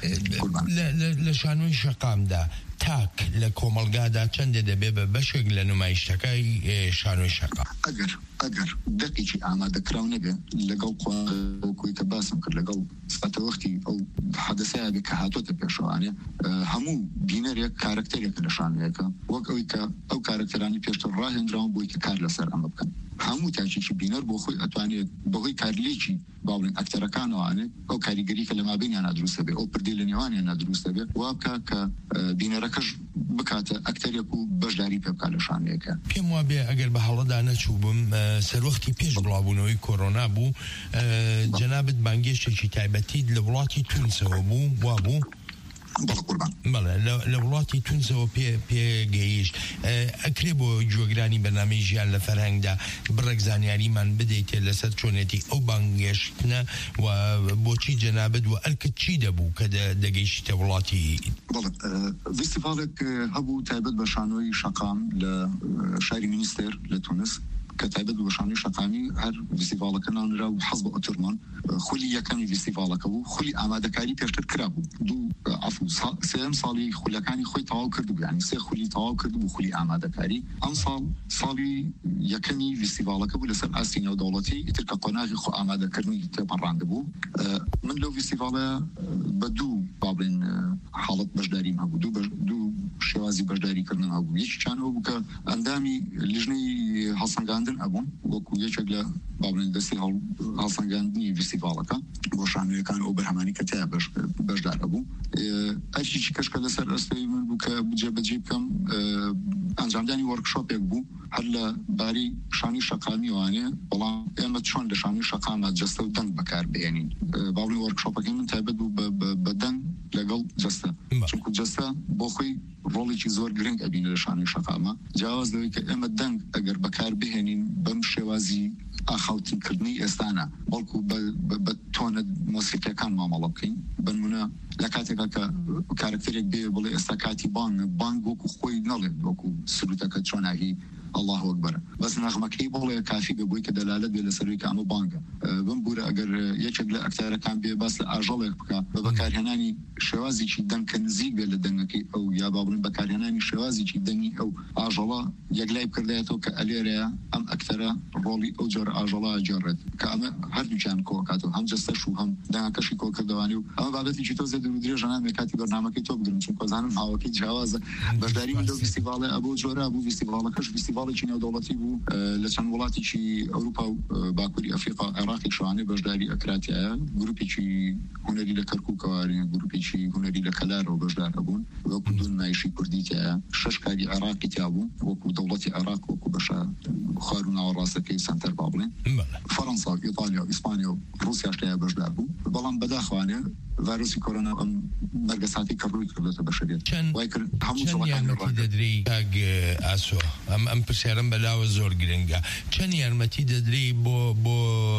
لە شانووی شەقامدا تاک لە کۆمەلگادا چەندێ دەبێ بە بەشێک لە نمایشتەکەی شانووی شەقام ئەگەر ئەگەر دقیقی ئامادەکراو نەبێ لەگەڵ کوی کە باسم کرد لەگەڵ ساتە وەختی ئەو حەدەسەیە بێ کە هاتۆتە پێشەوانێ هەموو بینەرێک کارکتەرێک لە شانوێکە وەک ئەوی کە ئەو کارکتەرانی پێشتر ڕاهێنراون بۆی کە کار لەسەر ئەمە بکەن هەموو تاچێکی بینەر بۆ خۆی ئەتوانێت بەهۆی کارلێکی باڵێن ئەکتەرەکانەوانێت ئەو کاریگەری کە لە مابینیان نادروستە بێ ئەو پردی لە نێوانیان نادروستە بێت وا بکە کە بینەرەکەش بکاتە ئەکتەرێک و بەشداری پێ بکات لە شانوێکە پێم وابێ ئەگەر بە هەڵەدا نەچوو بم سەروەختی پێش بڵاوبوونەوەی کۆرۆنا بوو جەنابەت بانگێشتێکی تایبەتی لە وڵاتی تونسەوە بوو وا بوو بەڵێ لە وڵاتی تونسەوە پێگەیش ئەکرێ بۆ جۆگرانی بەنامەی ژیان لە فەرهەنگدا بڕێک زانیاریمان بدەیتێ لەسەر چۆنێتی ئەو بانگێشتنە و بۆچی جەنابەت و ئەرکت چی دەبوو کە دەگەیشتە وڵاتی فستیڤالێک هەبوو تایبەت بە شانۆی شەقام لە شاری مینیستێر لە تونس کە تایبەت بە شانوی شەقامی هەر فستیڤالەکە ناونرا و حەز بە ئۆتۆرمان خولی یەکەمی فستیڤالەکە بوو خولی ئامادەکاری پێشتر کرا بوو دوو عفو سێم ساڵی خولەکانی خۆی تەواو کردبوو یعنی سێ خولی تەواو کردبوو خولی ئامادەکاری ئەم ساڵ ساڵی یەکەمی فستیڤالەکە بوو لەسەر ئاستی نێودەوڵەتی ئیتر کە قۆناغی خۆ ئامادەکردنی تێپەڕاندبوو من لەو فستیڤالە بە دوو بابڵێن حاڵەت بەشداریم هەبوو دوو دوو شێوازی بەشداریکردن هەبوو یەکیانەوە بوو کە ئەندامی لیژنەی هەڵسەنگاندن ئەبوون وەکو یەکێک لە بابڵێن دەستی هەڵسەنگاندنی فستیڤالەکە بۆ شانوێکان ئەو بەرهەمانی کە تیا بەشدار هەبوو ئەرشیی کەشکە لەسەر ئەستەی من بوو کە جێبەجێ بکەم ئەنجامدانی وەرکشۆپێک بوو هەر لە باری شانی شەقامی وانێ بەڵام ئێمە چۆن لە شانی شەقامە جەستە و دەنگ بەکار بێنین باڵی وەرکشۆپەکەی من تایبەت بوو بە دەنگ لەگەڵ جەستە چونکو جەستە بۆ خۆی ڕۆڵێکی زۆر گرنگ ئەبینە لە شانەی شەقامە جیاواز لەوەی کە ئێمە دەنگ ئەگەر بەکار بهێنین بەم شێوازی ئاخاوتنکردنی ئێستانە بەڵکو بە تۆنە مۆسیقیەکان مامەڵە بکەین بنمونە لە کاتێکا کە کارکتەرێک بێ بڵێ ئێستا کاتی بانگ بانگ وەکو خۆی نەڵێت وەکو سروتەکە چۆناهی الله أكبر بس نغمكي بولا كافي بوي كده لا لد لسروي كأمو بانجا بنبورة أجر يشجل أكثر كان بس أجلك بكا بكار هناني شوازي شيء دن كنزيق لدنكي أو يا بابن بكار هناني شوازي شيء دني أو أجلا يجلب كرديته كأليريا أم أكثر رولي أجر أجلا جرد كأم هردو كان كوكاتو هم جست شو هم ده كشي كوك دوانيو أما بعد في شيء توزد درودري جانا مكاتي برنامج كتوب درم شو كزانم هاوكي جواز بس داري من دو فيستيفال أبو جورا أبو فيستيفال كش فيستيفال چینە و دەوڵەتی بوو لە چەند وڵاتێکی ئەوروپا و باکووری ئەفریقا عێراقی شوانێ بەشداری ئەکراتیایە گروپێکی هونەری لە کەرکووکەوارێ گروپێکی هونەری لە کەلارەوە بەشدار هەبوون وەکو دوونمایشی کوردیتیایە شەش کاری عێراقی تیا بوو وەکو دەوڵەتی عێراق وەکو بەشە خوار و ناوەڕاستەکەی سەنتەر با بڵێن فەڕەنسا و ئیتالیا و ئیسپانیا و ڕووسیاش تیا بەشدار بوو بەڵام بەداخوانێ ڤایرۆسی کۆرۆنا ئەم بەرگەساتی کە ڕووی کردێتە بەشەریەت وای کرد هەموو یارمەتی دەدرێ کاگ ئاسۆ ئەم ئەم پرسیارم بەلاوە زۆر گرنگە چەند یارمەتی دەدرێ بۆ بۆ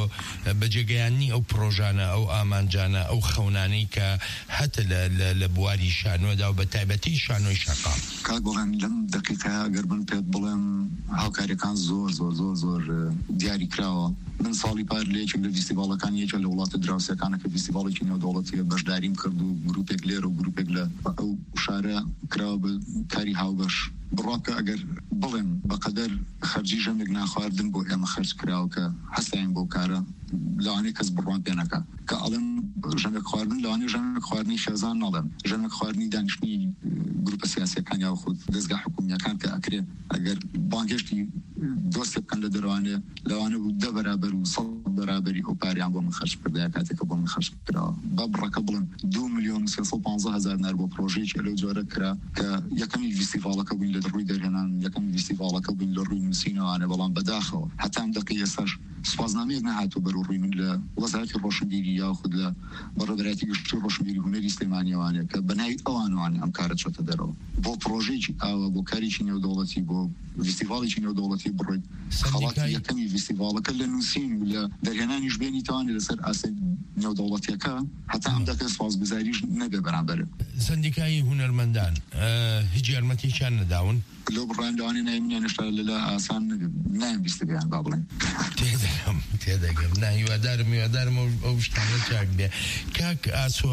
بەجێگەیانی ئەو پرۆژانە ئەو ئامانجانە ئەو خەونانەی کە هەتە لە بواری شانۆدا و بە تایبەتی شانۆی شەقام کاک بڵێن لەم دقیقەیە ئەگەر بن پێت بڵێم هاوکاریەکان زۆر زۆر زۆر زۆر دیاری کراوە من ساڵی پار لە یەکێک لە فیستیڤاڵەکان یەکێک لە وڵاتە دراوسەکانە کە فیستیڤاڵێکی نێودەوڵەتیە بەشداریم کرد و گروپێک لێرە و گروپێک لە ئەو شارە کراوە بە کاری هاوبەش بڕاکە ئەگەر بڵێم بەقەدەر خەرجی ژەمێک ناخواردن بۆ ئێمە خەرج کراوە کە هەستاین بۆ کارە لەوانەیە کەس بڕوان پێ نەکا کە ئەڵێم ژەمێک خواردن لەوانەیە ژەمێک خواردنی خێزان نەڵێم ژەمێک خواردنی دانیشتنی گروپە سیاسیەکان یا خود دەستگا حکوومیەکان کە ئەکرێ ئەگەر بانگشتی دۆستێ بکەن لە دەروانێ لەوانە بوو دە بەرابەر و سەد بەرابەری ئەو پاریان بۆ من خەرج کردەیە کاتێککە بۆ من خەرج کراوە با بڕەکە بڵێن دو ملیۆن و سێ سەد و پانزە هەزار نەر بۆ پرۆژەیەکی لەو جۆرە کرا کە یەکەمی فیستیڤاڵەکە بووین لە ڕووی دەرهێنان یەکەم فیستیڤاڵەکە بووین لە ڕووی نووسینەوانە بەڵام بەداخەوە هەتا ئەم دەقەی ئێستاش سوپاسنامەیەک نەهاتوو بەرەو ڕووی من لە وەزارەتی ڕۆشنبیری یاخود لە بەڕێوەبەرایەتی گەشتی ڕۆشنبیری هونەری سلێمانیەوانە کە بەناوی ئەوانوانە ئەم کارە چۆتە دەرەوە بۆ پرۆژەیەکی ئاوە بۆ کارێکی نێودەوڵەتی بۆ فیستیڤاڵێکی نێودەوڵەتی بڕۆیت خەڵاتی یەکەمی فیستیڤاڵەکە لە نووسین و لە دەرهێنانیش بێنی توانێت لەسەر ئاستی نێودەوڵەتیەکە هەتا ئەم دەکە سوپاسگوزاریش نەبێ بەرامبەرە سندیکای هونەرمەندان هیچ یارمەتییان نەداون لۆ بڕان لەوانی ناوینیان شتا لەلا ئاسان نایم بیستەکەیان با بڵێن تێدەگەم تێدەگەم ناهیوادارم هیوادارم ئەو شتانە چاک بێ کاک ئاسۆ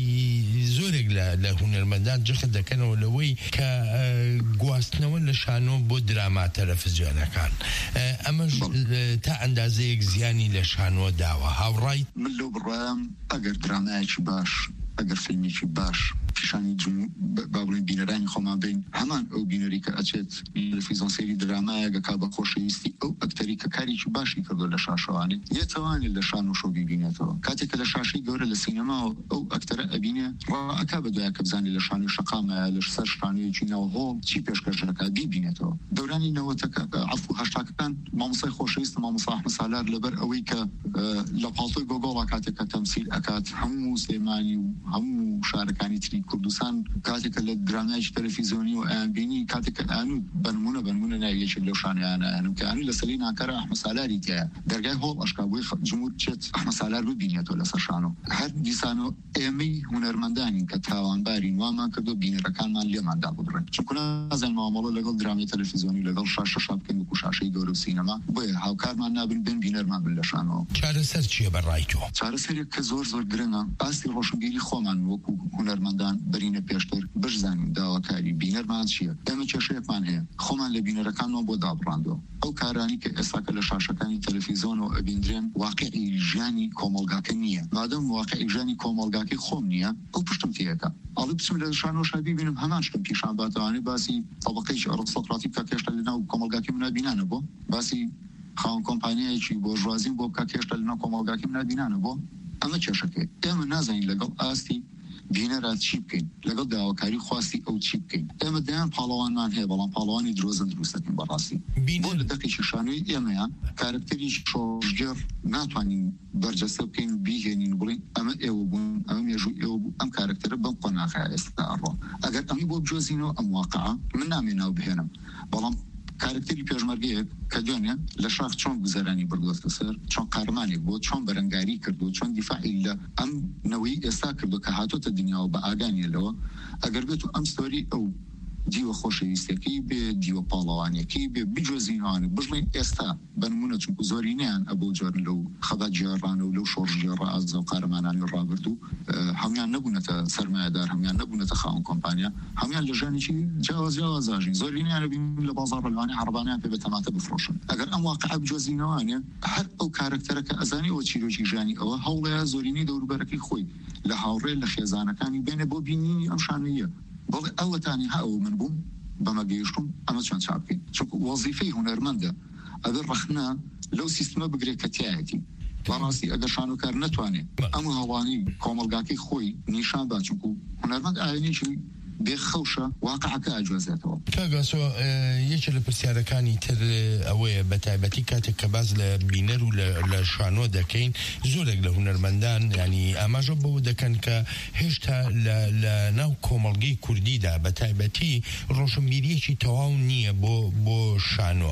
زۆرێک لە هونەرمەندان جەخت دەکەنەوە لەوەی کە گواستنەوە لە شانۆ بۆ دراما تەلەڤیزیۆنەکان ئەمەش تا ئەندازەیەک زیانی لە شانۆ داوە هاوڕای من لەو بڕام ئەگەر درامایەکی باش ئەگەر فیلمێکی باش پیشانی با بڵێن بینەرانی خۆمان بین هەمان ئەو بینەری کە ئەچێت لە فیزۆنسێری درامایەگە کا بە خۆشەویستی ئەو ئەکتەری کە کارێکی باشی کردو لە شاشەوانێ یەتەوانێت لە شان و شۆ ببینێتەوە کاتێک کە لە شاشەی گەورە لە سینەما ئەو ئەکتەرە ئەبینێ ڕائەکا بە دوایە کە بزانێت لە شانی شەقامە لە سەر شانەیەکی ناوهۆڵ چی پێشکەشەکە بیبینێتەوە دەورانی نەوەتەکە عەفو هەشتاکەکان مامۆستای خۆشەویست مامۆستا ئەحمەد سالار لەبەر ئەوەی کە لە پاڵتۆی گۆگۆڵا کاتێک کە تەمسیل ئەکات هەموو سلێمانی و هەموو شارەکانی تری کوردستان کاتێکە لە درامایکی تەلەڤیزیۆنی و ئەیانبینی کاتێککە ئەنوو بنمونە بنمونە ناویەکێک لەو شانەیانە ئەنوو کە ئەنوو لە سەلی ناکارە ئەحمەد سالاری تایە دەرگای هۆڵ ئەشکا بۆی جمهور چێت ئەحمەد سالار ببینێتەوە لەسەر شانۆ هەر دیسانۆ ئێمەی هونەرمەندانین کە تاوانبارین وامان کردو بینەرەکانمان لێماندا ببڕێن چونکە نازانین مامەڵە لەگەڵ درامی تەلەڤیزیۆنی لەگەڵ شاشە شا بکەین وەکو شاشەی گەورە و سینەما بۆیە هاوکارمان نابن بن بینەرمان بن لە شانەوە چارەسەر چییە بەڕای تۆ چارەسەرێک کە زۆر زۆر گرنگە ئاستی ڕۆشنبیری خۆمان وەکو هونەرمەندان بەرینە پێشتر بشزانین داواکاری بینەرمان چییە ئێمە کێشەیەکمان هەیە خۆمان لە بینەرەکانەوە بۆ دابڕاندەوە ئەو کارانی کە ئێستاکە لە شاشەکانی تەلەڤیزیۆن و ئەبیندرێن واقعی ژیانی کۆمەڵگاکە نییە مادەم واقعی ژیانی کۆمەڵگاکەی خۆم نییە ئەو پشتم تێیەکە ئەڵێ بچم لە شانۆشا ببینم هەمان شتم پیشان باتوانێت باسی تەبەقەیەکی ئەڕستۆکراتی بکە کێشتا لەناو کۆمەڵگاکی منە بینانە بۆ باسی خاوەن کۆمپانیایەکی بۆ ژوازین بۆ بکە کێشتا لەناو کۆمەڵگاکی منە بینانە بۆ ئەمە کێشەکەی ئێمە نازانین لەگەڵ ئاستی بینەرات چی بکەین لەگەڵ داواکاری خواستی ئەو چی بکەین ئێمە دایان پاڵەوانمان هەیە بەڵام پاڵەوانی درۆزن دروستەکەین بەڕاستی بۆ لە دەقێکی شانۆی ئێمەیان کارکتەری شۆژگەر ناتوانین بەرجەستە بکەین بیهێنین بڵین ئەمە ئێوە بوون ئەمە مێژوو ئێوە بوو ئەم کارکتەرە بەم قۆناغا ئێستا ئەڕۆ ئەگەر ئەمی بۆ بجۆزینەوە ئەم واقعە من نامێناو بهێنم بەڵام کارکتەری پێشمەرگەیەک کە دوێنێ لە شاخ چۆن گوزەرانی بردووەستە سەر چۆن قارمانێک بۆ چۆن بەرەنگاری کردو چۆن دیفاعی لە ئەم نەوەی ئێستا کردو کە هاتۆتە دنیاوە بە ئاگانیەوە ئەگەر بێت و ئەم ستۆری ئەو دیوە خۆشەویستەکەی بێ دیوە پاڵەوانێکی بێ بجۆزینەوەی بژڵین ئێستا بنمونە چونکو زۆری نیان ئەبوو جۆرن لەو خەبات جێڕانە و لەو شۆڕژێ ڕائازە و قارەمانانی ڕابردوو هەمیان نەبوونەتە سەرمایەدار هەمیان نەبوونەتە خاوەن کۆمپانیا هەمیان لە ژانێکی جیاواز جیاوازاژین زۆری نیانە بین لە بازاڕ بەلوانی عەرەبانیان پێ بە تەماتە بفرۆشن ئەگەر ئەم واقعە بجۆزینەوەیە هەر ئەو کارکتەرە کە ئەزانی ئەوە چیرۆکی ژانی ئەوە هەوڵەیە زۆرینەی دەوروبەرەکەی خۆی لە هاوڕێ لە خێزانەکانی بێنێ بۆ بینینی ئەم شانۆیە بەڵێ ئەوەتانی ها ئەو من بووم بەمە گەیشتم ئەمە چۆن چاپ بکەین چونکو وەزیفەی هونەرمەندە ئەبێ ڕەخنە لەو سیستمە بگرێت کە تایەتی بەڕاستی ئەگەر شانۆکار نەتوانێت ئەم هەڵانی کۆمەلگاکەی خۆی نیشان با چونکو هونەرمەند ئاوێنێکی بێخەوشە واقعەکە ئاجوازێتەوە کاگاسۆ یەکێک لە پرسیارەکانی تر ئەوەیە بە تایبەتی کاتێک کە باز لە بینەر و لە شانۆ دەکەین زۆرێک لە هونەرمەندان ینی ئاماژە بەوە دەکەن کە هێشتا لە ناو کۆمەڵگەی کوردیدا بە تایبەتی ڕۆژنبیریەکی تەواو نییە بۆ بۆ شانۆ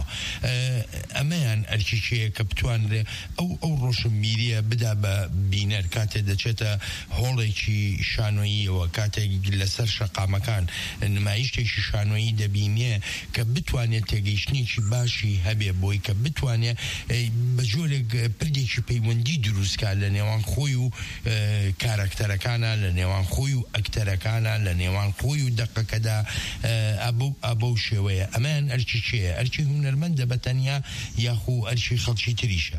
ئەمەیان ئەرکیچەیە کە بتوانرێ ئەو ئەو ڕۆژنبیریە بدا بە بینەر کاتێک دەچێتە هۆڵێکی شانۆییەوە کاتێک لەسەر شەقام کان نمایشتێکی شانۆیی دەبینێ کە بتوانێت تێگەیشتنێکی باشی هەبێ بۆی کە بتوانێت بە جۆرێک پردێکی پەیوەندی دروستکە لە نێوان خۆی و کارەکتەرەکانە لە نێوان خۆی و ئەکتەرەکانە لە نێوان خۆی و دەقەکەدا ئەبە و شێوەیە ئەمان ئەرکی چێە ئەرکی هونەرمەندە بەتەنیا یاخو ئەرکی خەڵکی تریشە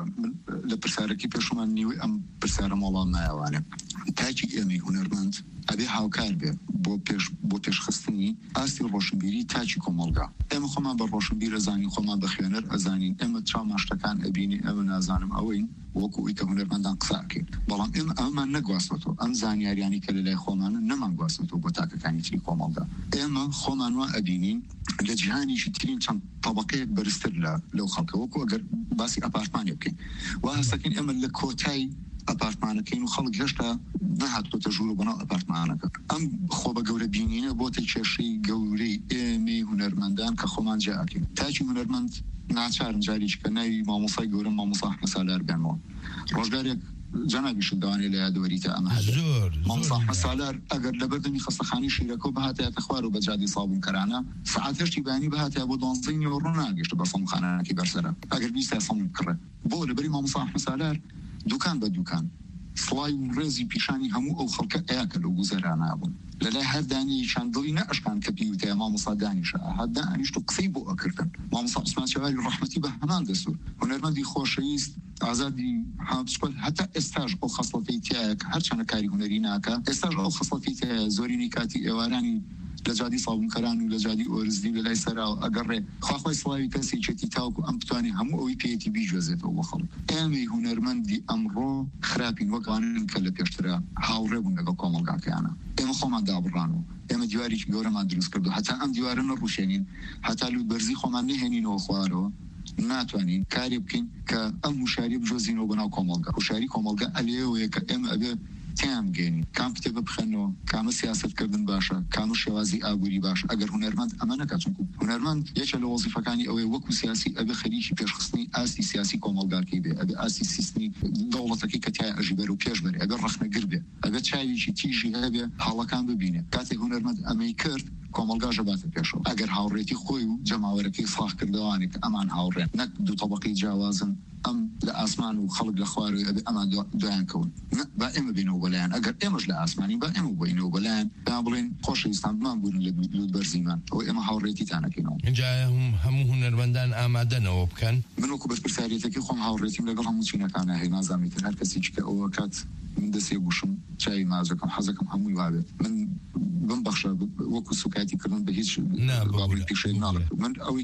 لە پرسیارەکی پێشمان نیوەی ئەم پرسیارە مەڵام نایەوانێ تاکی ئێمەی هونەرمەند ئەبێ هاوکار بێ بۆ پێش بۆ پێشخستنی ئاستی ڕۆشنبیری تاچی کۆمەڵگا ئێمە خۆمان بە ڕۆشنبیر ئەزانین خۆمان بە خوێنەر ئەزانین ئێمە چاوماشتەکان ئەبینی ئەوە نازانم ئەوەین وەکو ئەوی کە هونەرمەندان قساکەین بەڵام ئێمە ئەمەمان نەگواستەوە ئەم زانیاریانی کە لە لای خۆمانە نەمان گواستەوە بۆ تاکەکانی تری کۆمەڵگا ئێمە خۆمان وا ئەبینین لە جیهانیشی ترین چەند طبقەیەک بەرزتر لە لەو خەڵکە وەکو ئەگەر باسی ئەپارتمانێ بکەین وا هەستەکەین ئێمە لە کۆتای ئەپارتمانەکەین و خەڵک هێشتا نەهاتۆتە ژوور و بەناو ئەپارتمانەکە ئەم خۆ بە گەورە بینینە بۆتە کێشەی گەورەی ئێمەی هونەرمەندان کە خۆمان جیاکەین تاکی هونەرمەند ناچارن جاریش کە ناوی مامۆسای گەورە مامۆسا ئەحمەد سالار بێنەوە ڕۆژگارێک جەنابیش دەوانێت لە یادوەریتە ئەمە زۆر مامۆسا ئەحمەد سالار ئەگەر لە بەردەمی خەستەخانەی شیرەکە بەهاتایەتە خوار و بە جادی سابوونکەرانە سەعات هەشتی بەیانی بەهاتایە بۆ دوانزەی نیوە ڕوو ناگەشتە بە سەمخانەکەی بەرسەرە ئەگەر بیستە سەم بکڕێ بۆ لەبەری مامۆسا ئەحمەد سالار دوکان بە دوکان سڵای و ڕێزی پیشانی هەموو ئەو خەڵکە ئەیاکە لەو گوزەرانە بوون لەلای هەر دانیشان دڵی نەئەشکان کە پیوتەیە مامۆسا دانیشە هەدا ئەنیشت و قسەی بۆ ئەکردن مامۆسا عوسمان شەواری ڕەحمەتی بە هەمان دەسوور هونەرمەندی خۆشەویست ئازادی هەمسپل هەتا ئێستاژ ئەو خەسڵەتەی تایە کە هەرچەندە کاری هونەری ناکە ئێستاژ ئەو خەسڵەتی تایە زۆرینەی کاتی ئێوارانی لە جادی سابوونکەران و لە جادی ئۆرزدی لە لای سەرا ئەگەڕێ خواخوای سڵاوی کەسی چێتی تاوکو ئەم بتوانێ هەموو ئەوی پێیەتی بیژۆزێتەوە بۆ خەڵک ئێمەی هونەرمەندی ئەمڕۆ خراپین وەکوانن کە لە پێشترە هاوڕێ بوون لەگەڵ کۆمەڵگاکەیانە ئێمە خۆمان دابڕان و ئێمە دیوارێکی گەورەمان دروست کردو هەتا ئەم دیوارە نەڕوشێنین هەتا لوت بەرزی خۆمان نهێنینەوە خوارەوە ناتوانین کاری بکەین کە ئەم هوشاری بجۆزینەوە بەناو کۆمەڵگا هوشاری کۆمەڵگا ئەلێەوەیە کە ئێمە ئەبێ تیان گەین کام کتێبە بخێنەوە کامە سیاستکردن باشە کامە شێوازی ئابووری باشە ئەگەر هونەرمەند ئەمە نەکات چونکو هونەرمەند یەکە لە وەزیفەکانی ئەوەی وەکو سیاسی ئەبێ خەریکی پێشخستنی ئاستی سیاسی کۆمەڵگاکەی بێ ئەبێ ئاستی سیستمی دەوڵەتەکەی کە تای ئەژی بەر و پێش بەرێ ئەگەر ڕەخنەگر بێ ئەبێ چاویشی تیژی هەبێ حاڵەکان ببینێ کاتێک هونەرمەند ئەمەی کرد کۆمەڵگا ژەباتە پێشەوە ئەگەر هاوڕێتی خۆی و جەماوەرەکەی ساخ کردوانی کە ئەمان هاوڕێن نەک دوو تەبەقەی جیاوازن ئەم لە ئاسمان و خەڵک لە خوارەوەی ئەبێ ئەمان دوایان کەون با ئێمە بینەوە بەلایەن ئەگەر ئێمەش لە ئاسمانی با ئێمە بۆینەوە بەلایەن با بڵێن خۆشەویستان بمان بوون لە لوت بەرزیمان ئەو ئێمە هاوڕێتیتانەکەینەوە اینجا هەموو هونەرمەندان ئامادەنەوە بکەن من وەکو بەرپرسیارەتێکی خۆم هاوڕێتیم لەگەڵ هەموو چینەکانە هەیە نازانیتر هەر کەسێکی کە ئەوە کات من دەسێ گوشم چای مازەکەم حەزەکەم هەمووی وابێت من بم بەخشە وەکو سوکاتی کردن بە هیچ پیشەی ناڵێت من ئەوەی کە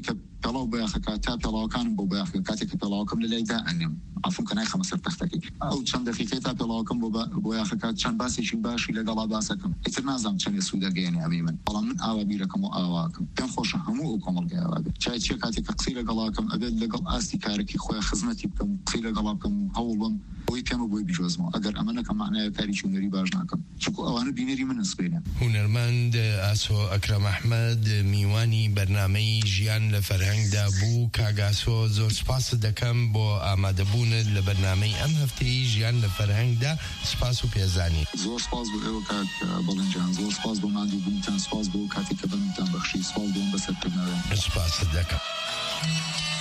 پێڵاو بەیاخەکە تا پێڵاوەکانم بۆ بەیاخەکە کاتێک کە پێڵاوەکەم لە لایدا ئەنێم عفوم کە نایخەمە سەر تەختەکەی ئەو چەند دەقیقەی تا پێڵاوەکەم بۆ یاخەکە چەند باسێکی باشی لەگەڵا باسەکەم ئیتر نازانم چەندێ سوودەگەیەنێ ئەوی من بەڵام من ئاوا بیرەکەم و ئاواکەم پێم خۆشە هەموو ئەو کۆمەڵگەی ئاوا بێت چای چیە کاتێک کە قسەی لەگەڵاکەم ئەبێت لەگەڵ ئاستی کارێکی خۆی خزمەتی بکەم قسەی لەگەڵا بکەم هەوڵ بم بۆی پێمە بۆی بیجۆزمەوە ئەگەر ئەمە نەکەم معنایە کاری هونەری باش ناکەم چونکە ئەوانە بینەری من سبێنە. هونەرمەند ئاسۆ ئەکرەم ئەحمەد میوانی بەرنامەی ژیان لە فەرهەنگدا بوو. کاگاسۆ زۆر سپاس دەکەم بۆ ئامادەبوونت لە بەرنامەی ئەم هەفتەی ژیان لە فەرهەنگدا. سپاس و پێزانی. زۆر سپاس بۆ ئێوە کاک بەڵێنجان، زۆر سپاس بۆ مادوو بوونتان، سپاس بۆ کاتێک کە بەمتان بەخشی، سپاس بۆم بەسەرکردنەوە. سپاس دەکەم.